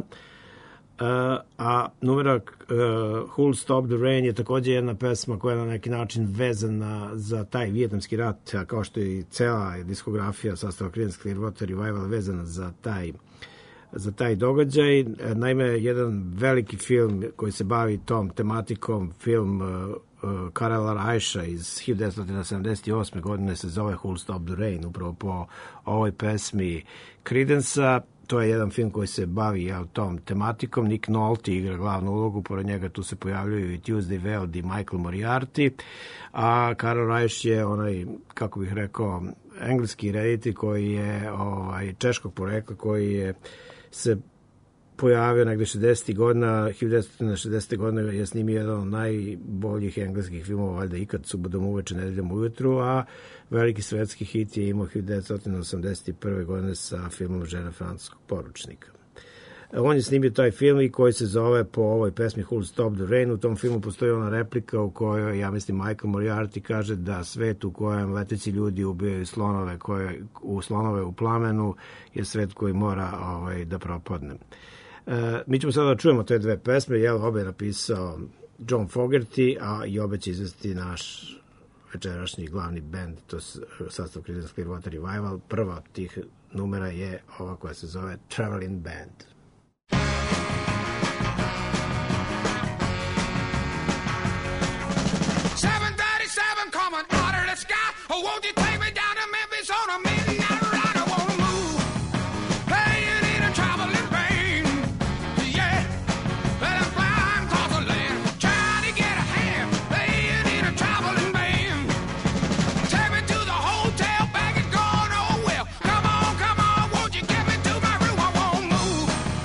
A numera Who'll Stop the Rain je takođe jedna pesma koja je na neki način vezana za taj vijetnamski rat, kao što je i cela diskografija sastava Creedence Clearwater Revival vezana za taj događaj. Naime, jedan veliki film koji se bavi tom tematikom, film Karela Rajša iz 1978. godine, se zove Who'll Stop the Rain, upravo po ovoj pesmi Creedence-a. To je jedan film koji se bavi tom tematikom. Nick Nolte igra glavnu ulogu, pored njega tu se pojavljuju i Tuesday Weld i Michael Moriarty, a Karel Rajš je onaj, kako bih rekao, engleski reditelj koji je češkog porekla, koji je se pojavio negde 60. godina, 1960. godine je snimio jedan od najboljih engleskih filmova, valjda ikad, Subodom uveče, nedeljom ujutru, a veliki svetski hit je imao 1981. godine sa filmom Žena francuskog poručnika. On je snimio taj film i koji se zove po ovoj pesmi Who'll Stop the Rain. U tom filmu postoji ona replika u kojoj, ja mislim, Michael Moriarty kaže da svet u kojem leteći ljudi ubijaju slonove u plamenu je svet koji mora da propadne. Mi ćemo sada da čujemo te dve pesme, obe je napisao John Fogerty, a i obe će izvesti naš večerašnji glavni band, to je sastav Creedence Clearwater Revival. Prva od tih numera je ova koja se zove Traveling Band. 737 coming out of the sky. Oh, won't you take me down to Memphis on a midnight ride? I wanna move, playing in a traveling band. Yeah, let them fly across the land, trying to get a hand, playing in a traveling band. Take me to the hotel, back and go nowhere. Come on, won't you get me to my room? I wanna move.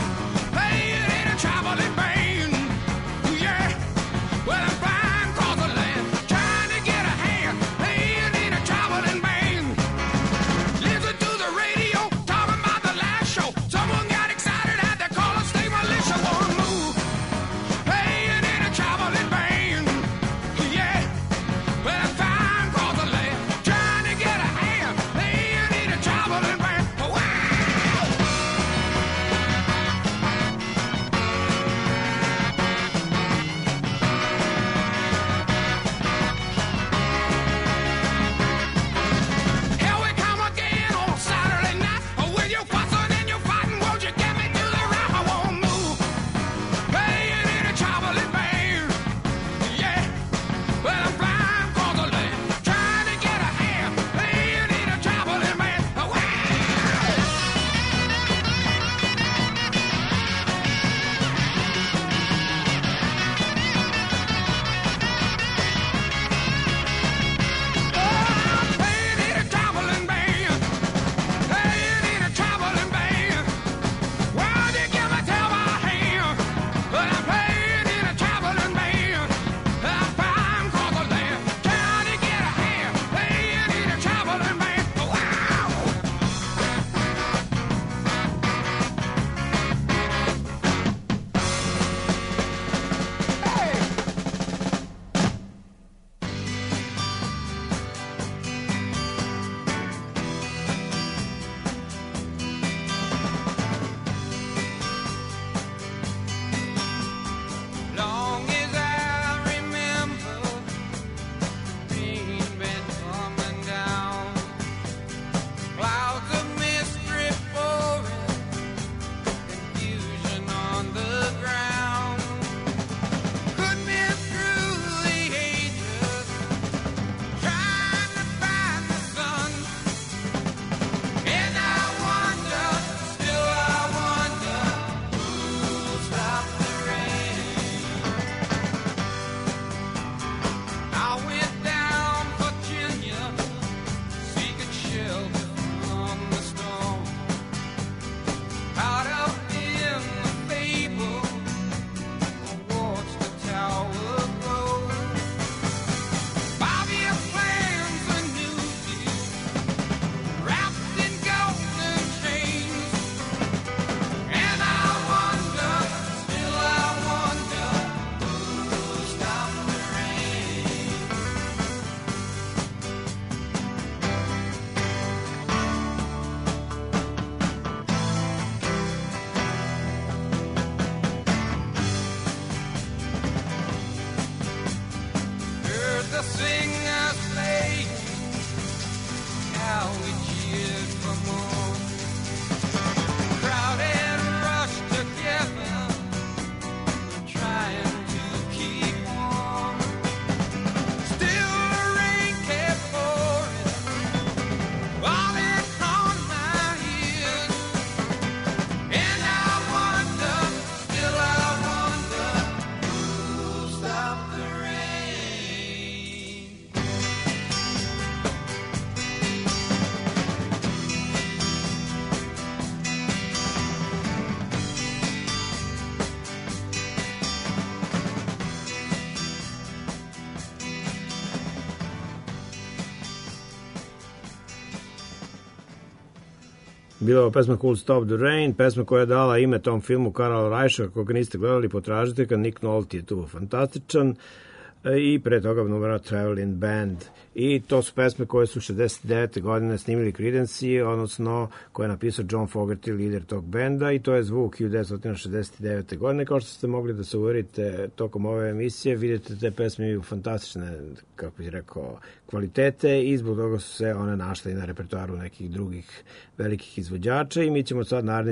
Bila je pesma Cool Stop the Rain, pesma koja je dala ime tom filmu Karla Rajša, koga niste gledali, potražite ga, Nick Nolte je tu fantastičan, i pre toga numera Traveling Band. I to su pesme koje su 69. godine snimili Creedence, odnosno koje je napisao John Fogerty, lider tog benda, i to je zvuk 1969. godine. Kao što ste mogli da se uverite tokom ove emisije, vidite te pesme imaju fantastične, kako bih rekao, kvalitete i zbog toga su se one našle i na repertoaru nekih drugih velikih izvođača i mi ćemo sad naredne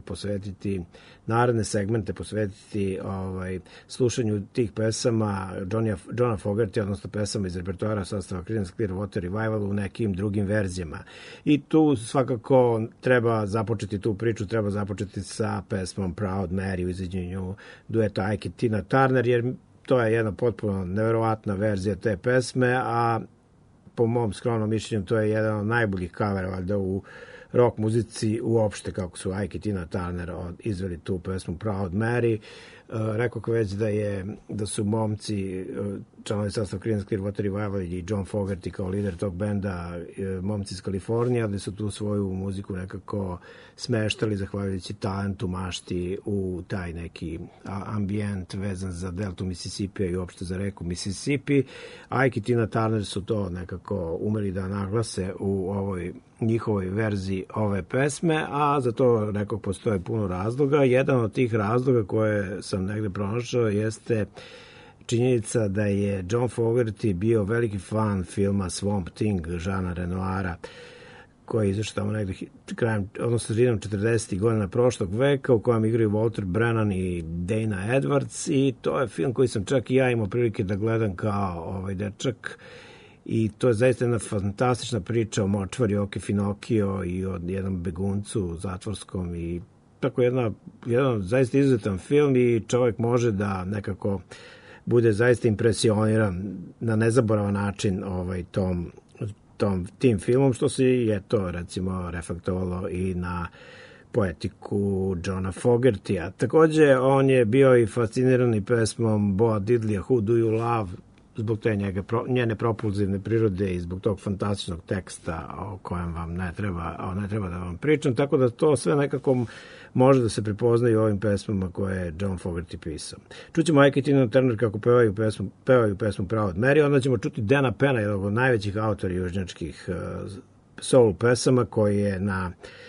segmente posvetiti slušanju tih pesama Johna Fogerty, odnosno pesama iz repertoara sastava Creedence Clearwater Revival u nekim drugim verzijama. I tu svakako treba započeti tu priču, treba započeti sa pesmom Proud Mary u izvođenju dueta Ike i Tina Turner, jer to je jedna potpuno neverovatna verzija te pesme, a po mom skromnom mišljenju to je jedan od najboljih kavera valjda u rock muzici uopšte, kako su Ike i Tina Turner izveli tu pesmu Proud Mary. Rekao već da su momci, članovi sastava Creedence Clearwater Revival i John Fogerty kao lider tog benda, momci iz Kalifornije, ali su tu svoju muziku nekako smeštali zahvaljujući talentu, mašti u taj neki ambijent vezan za deltu Mississippi i uopšte za reku Mississippi. Ike i Tina Turner su to nekako umeli da naglase u ovoj njihovoj verziji ove pesme, a za to rekao postoje puno razloga. Jedan od tih razloga koje sam negde pronašao jeste činjenica da je John Fogerty bio veliki fan filma Swamp Thing Jeana Renoira, koji je izašao tamo negde krajem, odnosno sredinom 40. godina prošlog veka, u kojem igraju Walter Brennan i Dana Edwards, i to je film koji sam čak i ja imao prilike da gledam kao dečak. I to je zaista jedna fantastična priča o močvari Oke Finokio i o jednom beguncu zatvorskom i tako jedan zaista izuzetan film i čovjek može da nekako bude zaista impresioniran na nezaboravan način tim filmom, što se je to recimo reflektovalo i na poetiku Johna Fogertya. Takođe, on je bio i fasciniran i pesmom Boa Diddleya Who Do You Love, zbog te njene propulzivne prirode i zbog tog fantastičnog teksta o kojem vam ne treba da vam pričam, tako da to sve nekako može da se prepoznaje u ovim pesmama koje je John Fogerty pisao. Čućemo Ike i Tina Turner kako pevaju pesmu Proud Mary, onda ćemo čuti Dana Penna, jednog od najvećih autora južnjačkih soul pesama, koji je na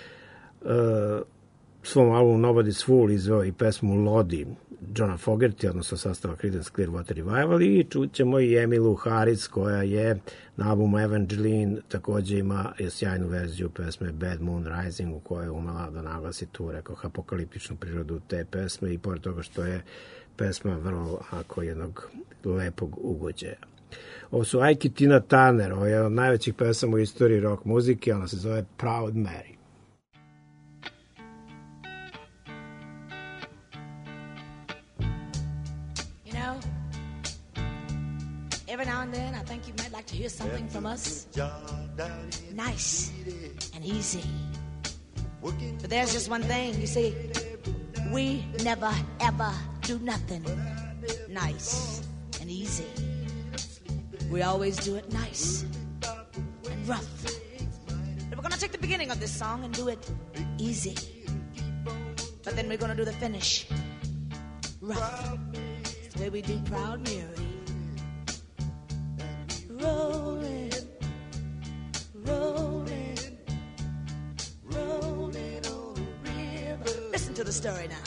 svom albumu Nobody's Fool izveo i pesmu Lodi Johna Fogerty, odnosno sastava Creedence Clearwater Revival, i čućemo i Emilu Harris, koja je na albumu Evangeline takođe ima sjajnu verziju pesme Bad Moon Rising, u kojoj je umela da naglasi tu, rekoh, apokaliptičnu prirodu te pesme, i pored toga što je pesma vrlo jednog lepog ugođaja. Ovo su Ike i Tina Turner, ovo je od najvećih pesama u istoriji rock muzike, ona se zove Proud Mary. Every now and then, I think you might like to hear something from us. Nice and easy. But there's just one thing, you see, we never ever do nothing nice and easy. We always do it nice and rough. But we're gonna take the beginning of this song and do it easy. But then we're gonna do the finish rough. It's the way we do Proud Mary. Rolling, rolling, rolling on the river. Listen to the story now.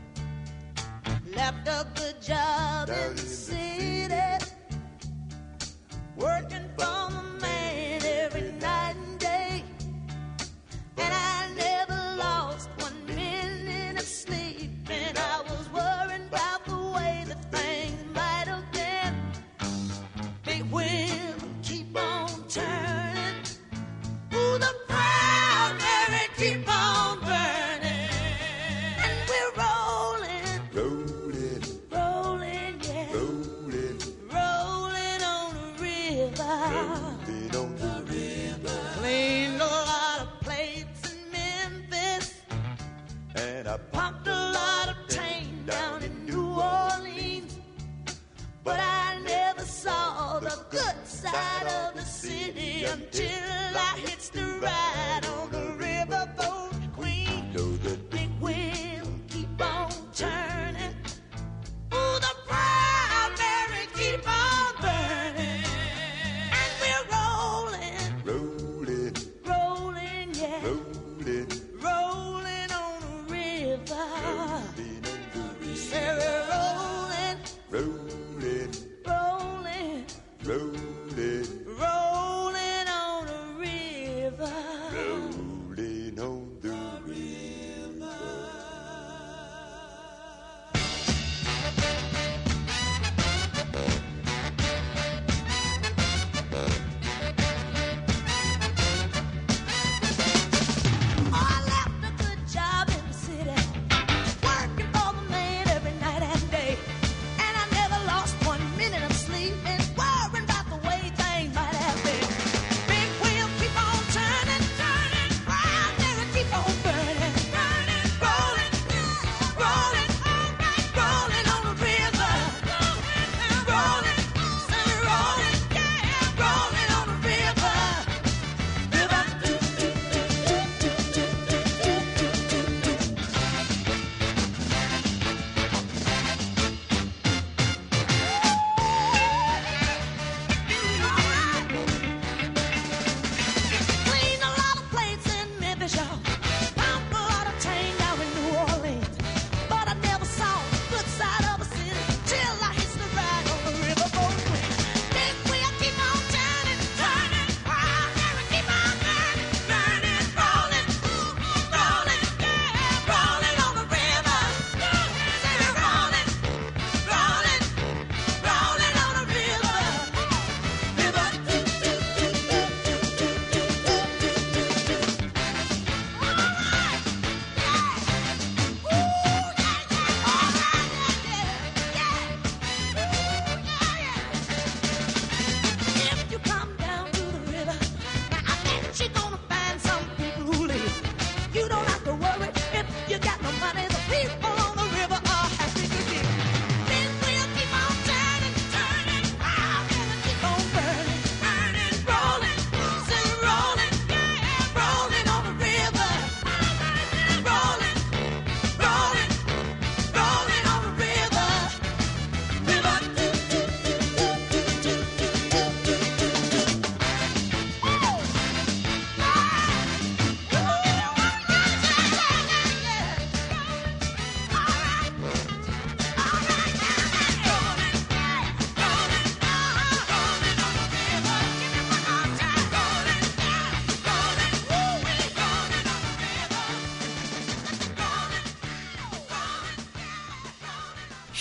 Left a good job in the city, working for the man every night and day, and I never lost 1 minute of sleep, and I was worried about the way that things might have been. Big wind keep on turning, ooh, the Proud Mary keep on burning, and we're rolling, rolling, rolling, yeah, rolling, rolling on the river.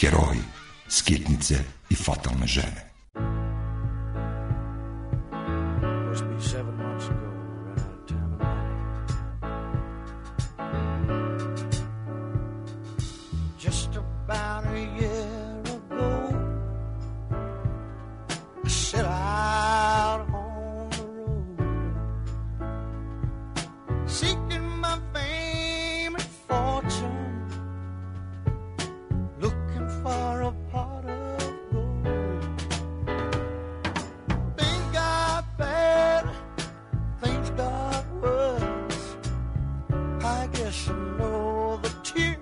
heroji, skitnice i fatalne žene. Must be 7 months ago, we ran out of town tonight. Just about a year ago, I set out on the road, seeking my fame and fortune, looking for a pot of gold. Things got bad, things got worse, I guess I know the tune.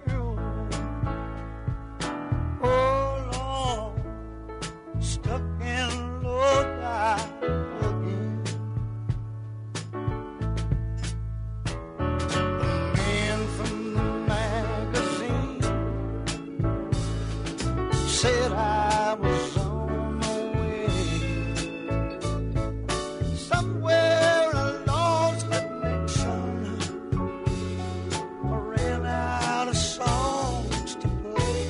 Oh Lord, stuck in low tide again. The man from the magazine said I was on my way. Somewhere I lost connection, I ran out of songs to play.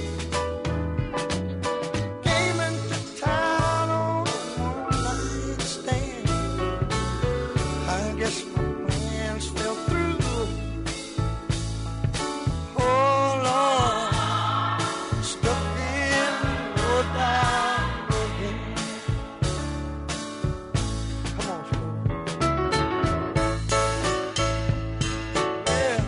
Came into town on a one-night stand. I guess my plans fell through. Oh Lord, stuck in low tide again. Come on, Slow. Yeah.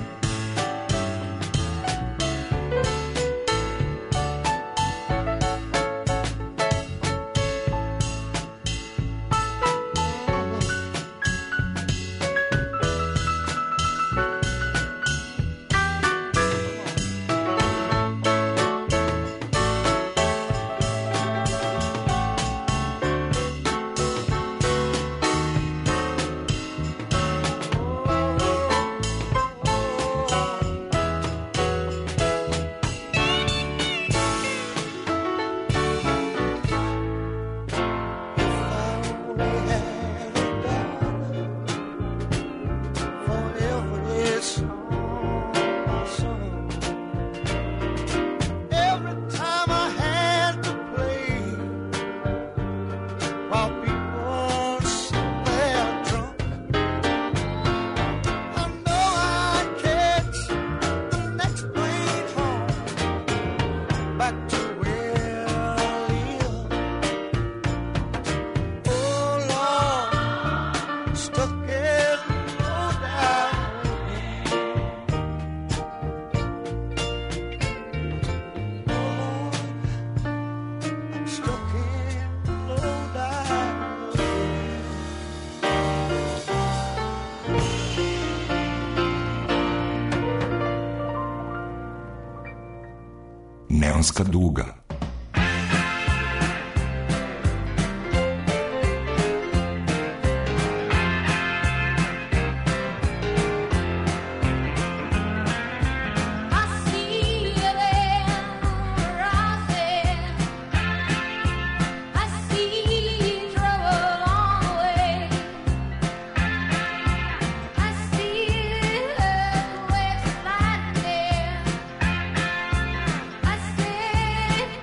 Every time I had to play while people sit there drunk, I know I'd catch the next plane home back to where I live. Oh Lord, stuck in low tide again. Stuck in low tide again. Neonska duga. I see you there, rising. I see trouble on the way. I see the west lightning. I said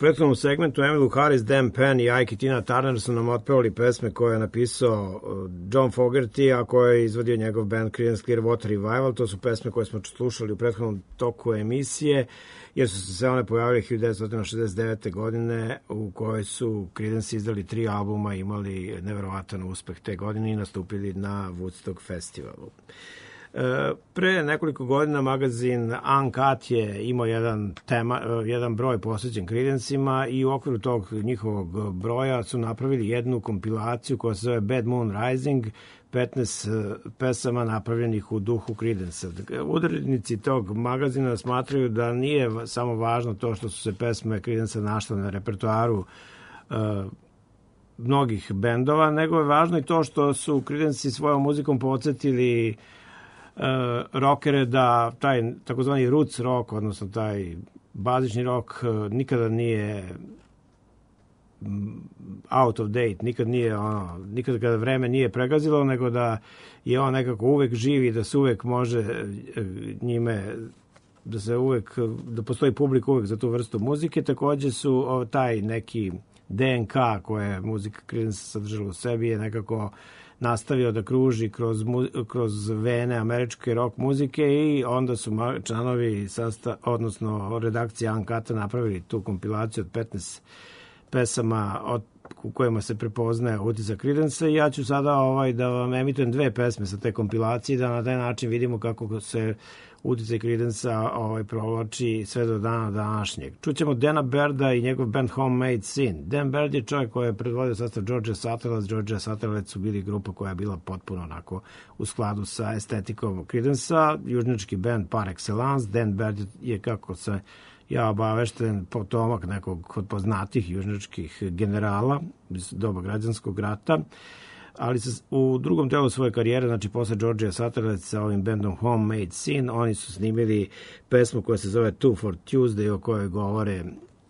prethodnom segmentu Emmylou Harris, Dan Penn i Ike i Tina Turner su nam otpevali pesme koje je napisao John Fogerty, a koje je izvodio njegov band Creedence Clearwater Revival. To su pesme koje smo slušali u prethodnom toku emisije, jer su se one pojavile 1969. godine, u kojoj su Creedence izdali 3 albuma, imali neverovatan uspeh te godine i nastupili na Woodstock festivalu. Pre nekoliko godina magazin Uncut je imao jedan broj posvećen Creedencima i u okviru tog njihovog broja su napravili jednu kompilaciju koja se zove Bad Moon Rising, 15 pesama napravljenih u duhu Creedenca. Urednici tog magazina smatraju da nije samo važno to što su se pesme Creedenca našle na repertoaru mnogih bendova, nego je važno i to što su Creedenci svojom muzikom podsjetili rockere da taj takozvani roots rock, odnosno taj bazični rock nikada nije out of date, nikada kada vreme nije pregazilo, nego da je on nekako uvek živi, da se uvek može njime, da postoji publika uvek za tu vrstu muzike. Takođe su taj neki DNK koje muzika Creedence sadržala u sebi je nekako nastavio da kruži kroz vene američke rock muzike i onda su članovi odnosno redakcija Uncata napravili tu kompilaciju od 15 pesama u kojima se prepoznaje utisak Creedence i ja ću sada da vam emitujem 2 pesme sa te kompilacije da na taj način vidimo kako se uticaj Creedencea provlači sve do dana današnjeg. Čućemo Dana Bairda i njegov band Homemade Scene. Dan Baird je čovjek koji je predvodio sastav Georgia Satellites. Georgia Satellites su bili grupa koja je bila potpuno onako u skladu sa estetikom Creedencea, južnjački band par excellence. Dan Baird je, kako se ja obavešten, potomak nekog od poznatih južnjačkih generala iz doba građanskog rata, ali u drugom delu svoje karijere, znači posle Georgia Satellites sa ovim bandom Homemade Scene, oni su snimili pesmu koja se zove Two for Tuesday, o kojoj govore,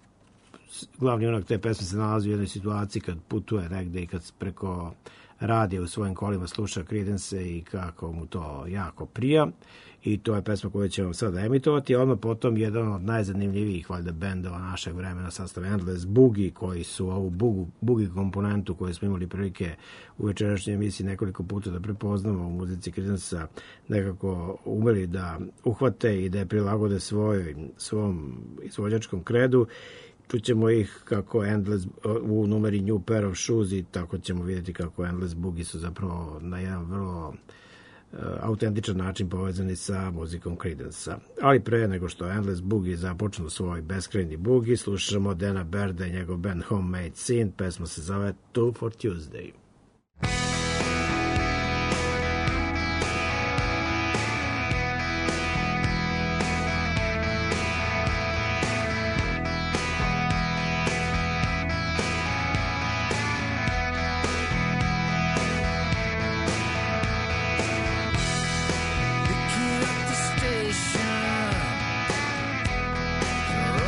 glavni junak te pesme se nalazi u jednoj situaciji kad putuje negde i kad preko radija u svojim kolima sluša Creedence i kako mu to jako prija. I to je pesma koju ćemo sada emitovati. Odmah potom jedan od najzanimljivijih valjda bendova našeg vremena, sastav Endless Boogie, koji su ovu boogie komponentu koju smo imali prilike u večerašnjoj emisiji nekoliko puta da prepoznamo u muzici Creedencea, nekako umeli da uhvate i da je prilagode svom izvođačkom kredu. Čućemo ih kako Endless u numeri New Pair of Shoes i tako ćemo vidjeti kako Endless Boogie su zapravo na jedan vrlo autentičan način povezani sa muzikom Creedencea. Ali pre nego što Endless Boogie započnu svoj beskrajni boogie, slušamo Dana Bairda i njegov band Homemade Scene. Pesma se zove Two for Tuesday.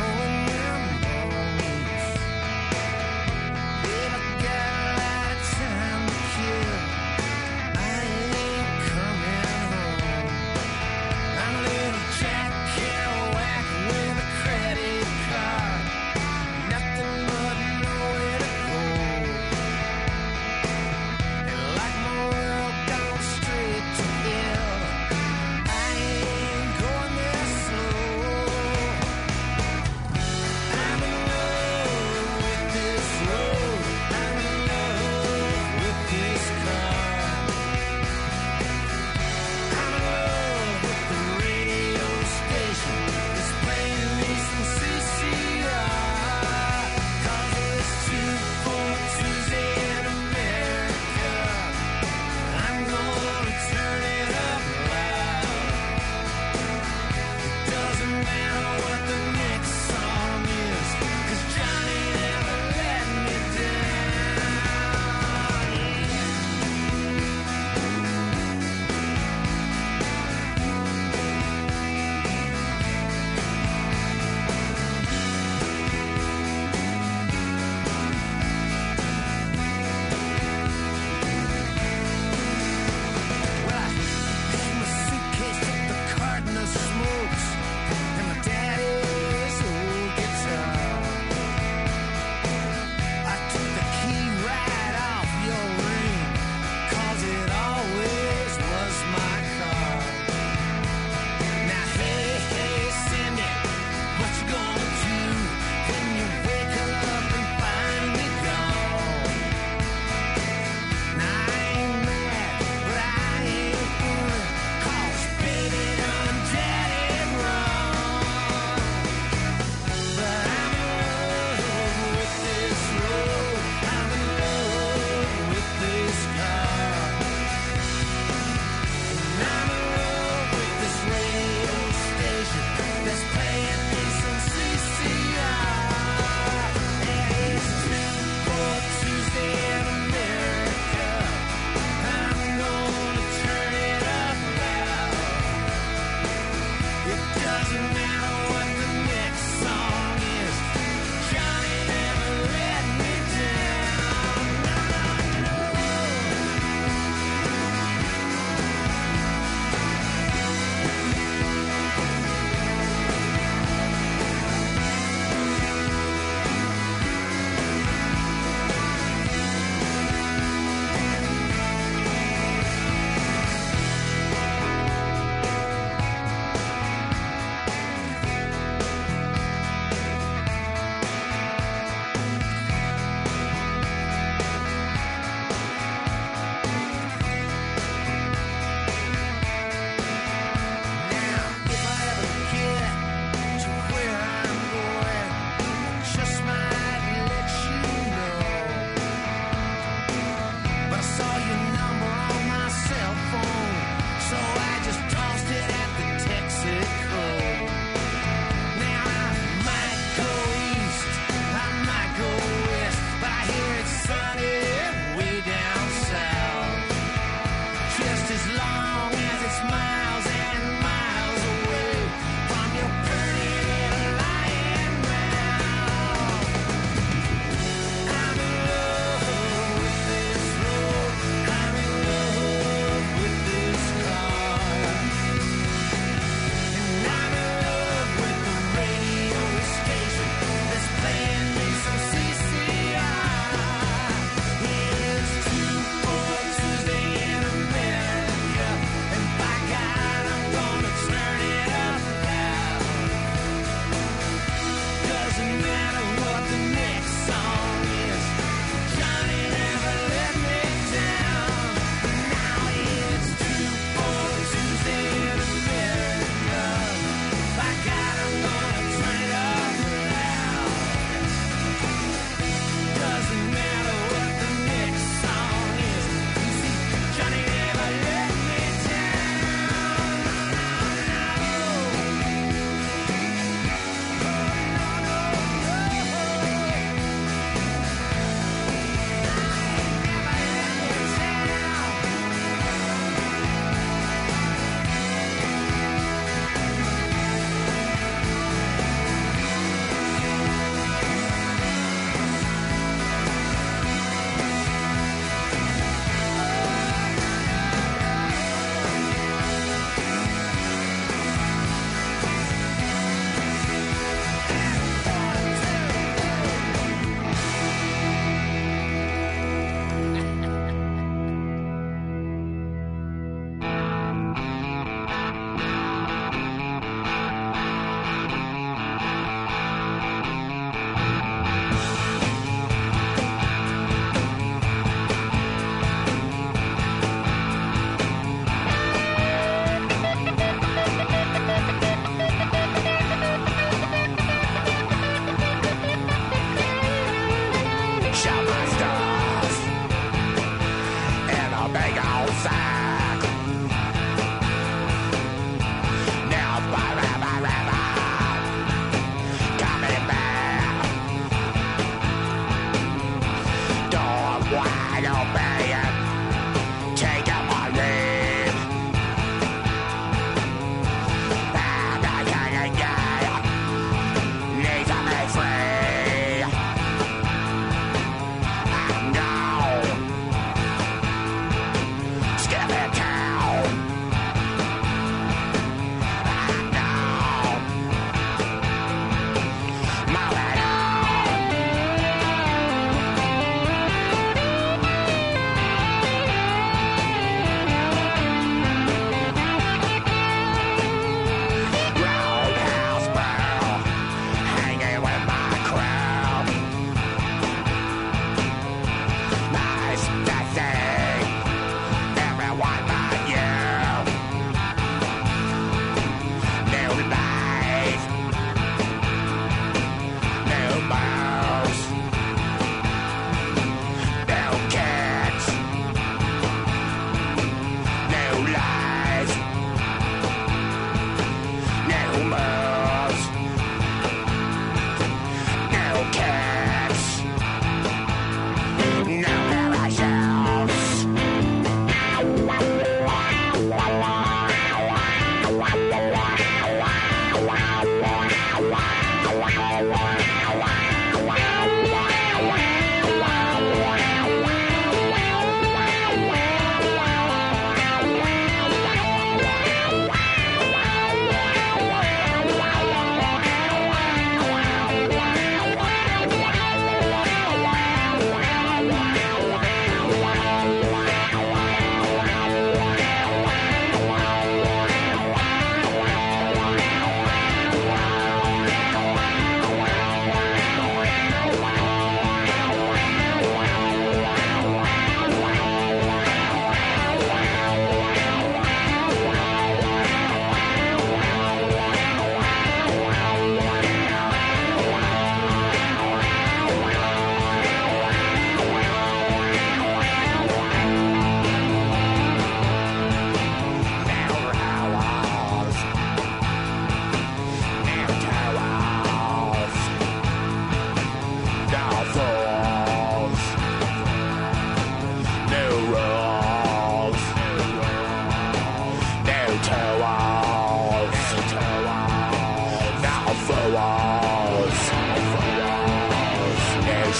Time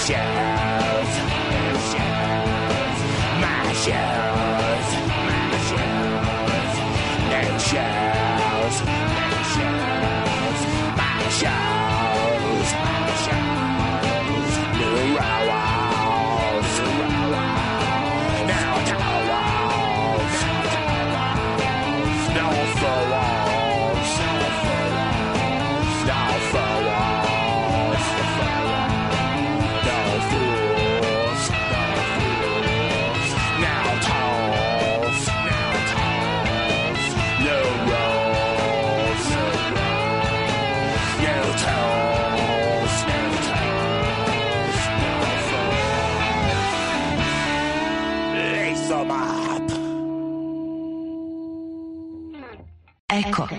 shoes, my shoes, my shoes, new shoes, new shoes, my shoes, my shoes, new rolls, now towels, no furrows, no furrows, no fools, now toes, no rolls, new toes, no fools, lace them up. Eko.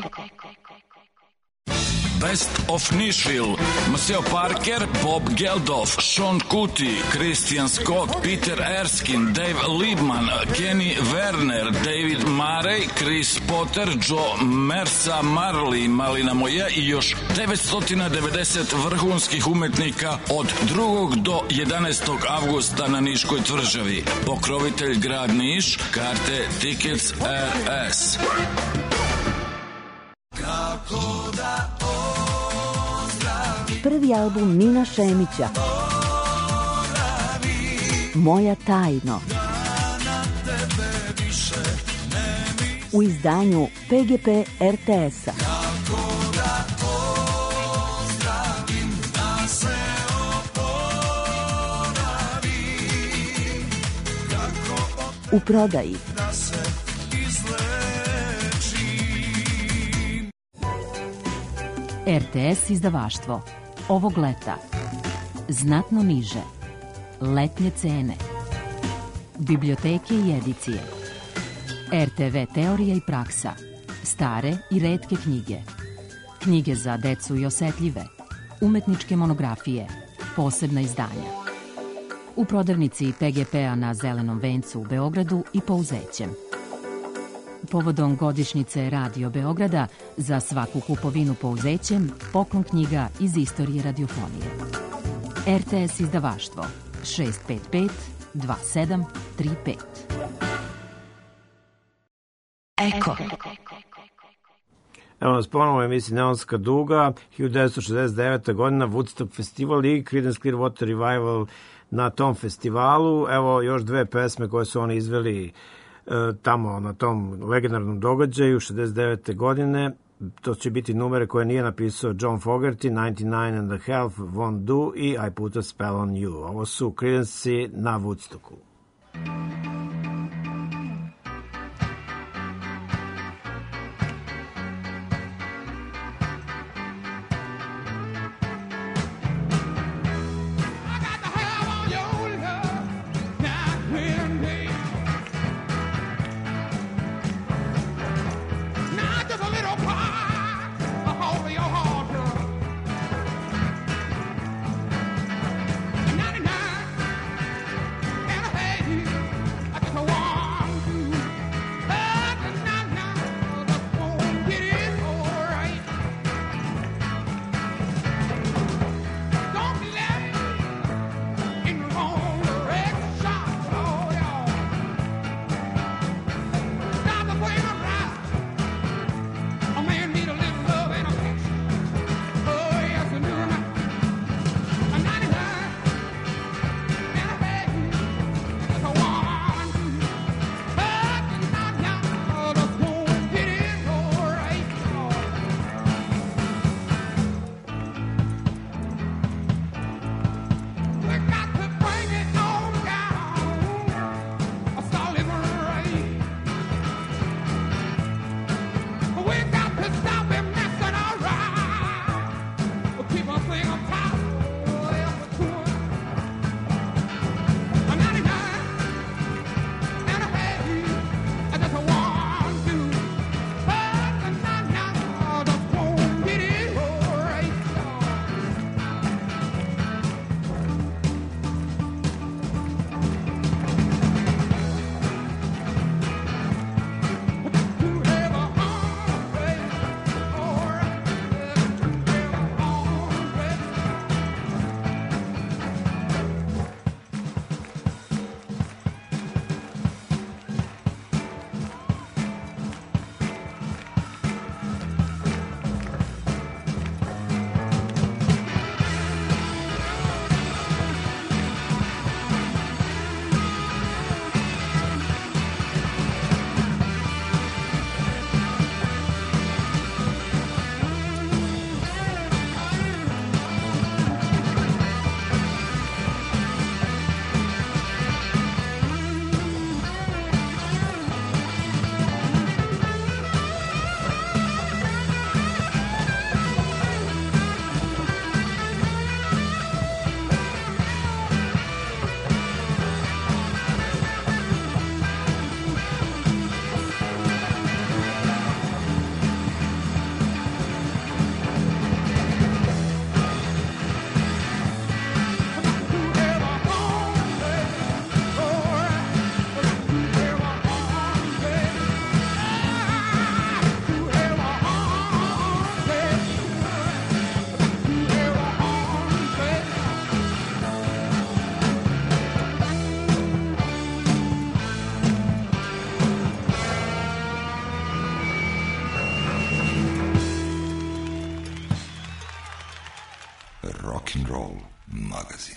Best of Nashville, Maceo Parker, Bob Geldof, Sean Kuti, Christian Scott, Peter Erskine, Dave Liebman, Kenny Werner, David Murray, Chris Potter, Joe Mersa, Marley, Malina Moje i još 990 vrhunskih umetnika od 2. do 11. avgusta na Niškoj tvrđavi. Pokrovitelj grad Niš, karte Tickets RS. Prvi album Mina Šemića Moja tajno u izdanju PGP RTS-a. U prodaji RTS izdavaštvo. Ovog leta znatno niže letnje cene, biblioteke i edicije, RTV teorija i praksa, stare i retke knjige, knjige za decu i osetljive, umetničke monografije, posebna izdanja. U prodavnici PGP-a na Zelenom vencu u Beogradu i Pouzećem. Povodom godišnjice Radio Beograda za svaku kupovinu Pouzećem poklon knjiga iz istorije radiofonije. RTS izdavaštvo 655 2735. Eko. Evo nas ponovo u emisiji Neonska duga, 1969. godina, Woodstock festival i Creedence Clearwater Revival na tom festivalu. Evo još dve pesme koje su oni izveli tamo na tom legendarnom događaju 69. godine. To će biti numere koje nije napisao John Fogerty, 99 and a Half, Won't Do i I Put a Spell on You. Ovo su Creedence na Woodstocku. And a Rock'n'Roll magazin.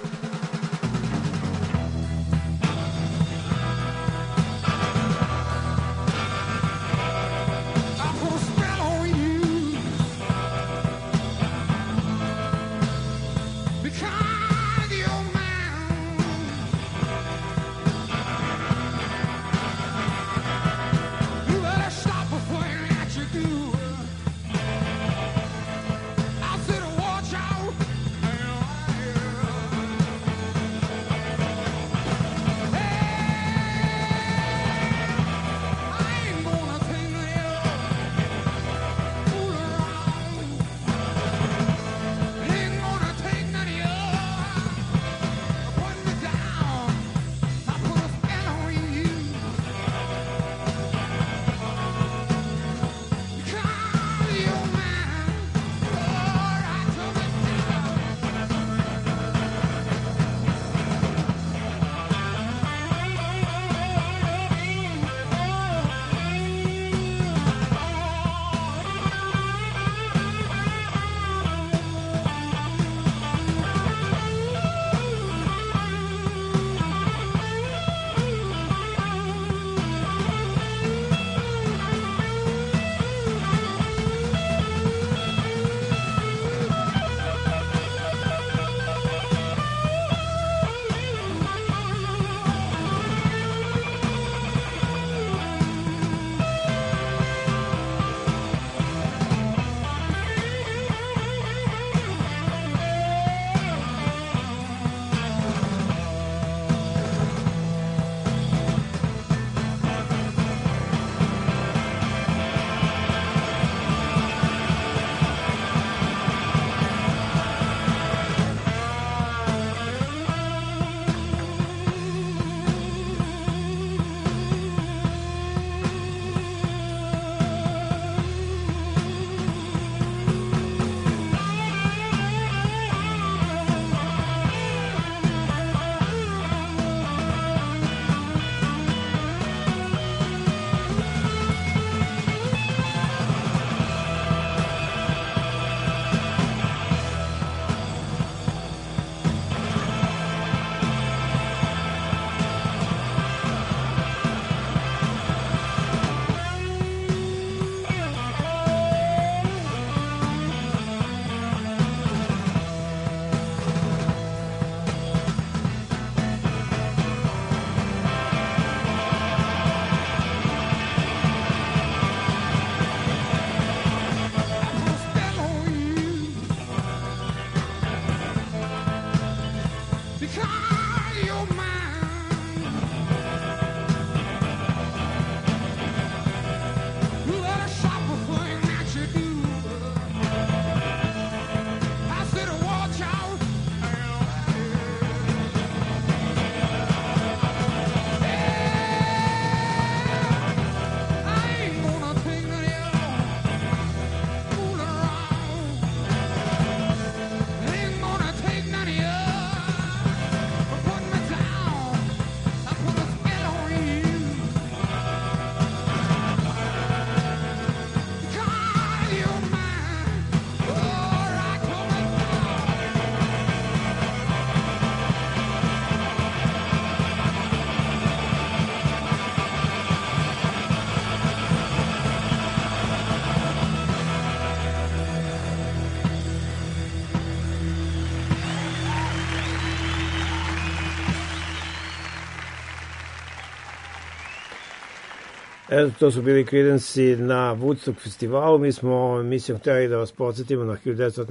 Eto, to su bili Creedence na Woodstock festivalu. Mi smo emisijom hteli da vas podsjetimo na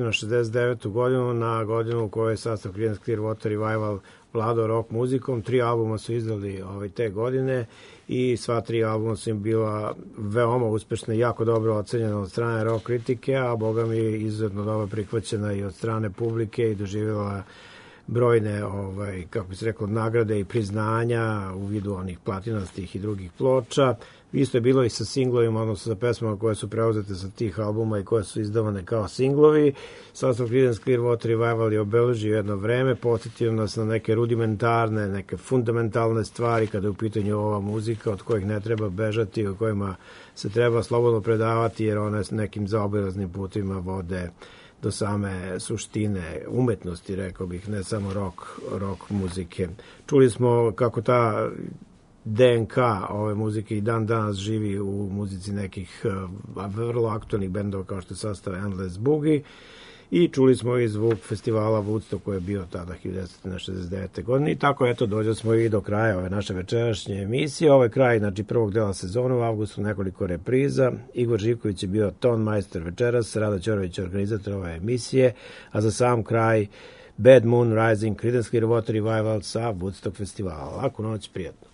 1969. godinu, na godinu u kojoj je sastav Creedence Clearwater Revival vladao rock muzikom. 3 albuma su izdali te godine i sva 3 albuma su im bila veoma uspešna i jako dobro ocenjena od strane rock kritike, a boga mi izuzetno dobro prihvaćena i od strane publike i doživjela brojne, kako bi se reklo, nagrade i priznanja u vidu onih platinastih i drugih ploča. Isto je bilo i sa singlovima, odnosno sa pesmama koje su preuzete sa tih albuma i koje su izdavane kao singlovi. Sastav Creedence Clearwater Revival je obeležio jedno vreme, podsjetio nas na neke rudimentarne, neke fundamentalne stvari kada je u pitanju ova muzika od kojih ne treba bežati, o kojima se treba slobodno predavati jer one s nekim zaobilaznim putima vode do same suštine umetnosti, rekao bih, ne samo rock muzike. Čuli smo kako ta DNK ove muzike i dan danas živi u muzici nekih vrlo aktualnih bendova kao što je sastav Endless Boogie, i čuli smo i zvuk festivala Woodstock koji je bio tada 1969. godine i tako eto dođe smo i do kraja ove naše večerašnje emisije. Ovo je kraj, znači, prvog dela sezona, u avgustu nekoliko repriza. Igor Živković je bio tonmajster večeras, Rado Ćorović organizator ove emisije, a za sam kraj Bad Moon Rising, Creedence Clearwater Revival sa Woodstock festivala. Laku noć, prijatno.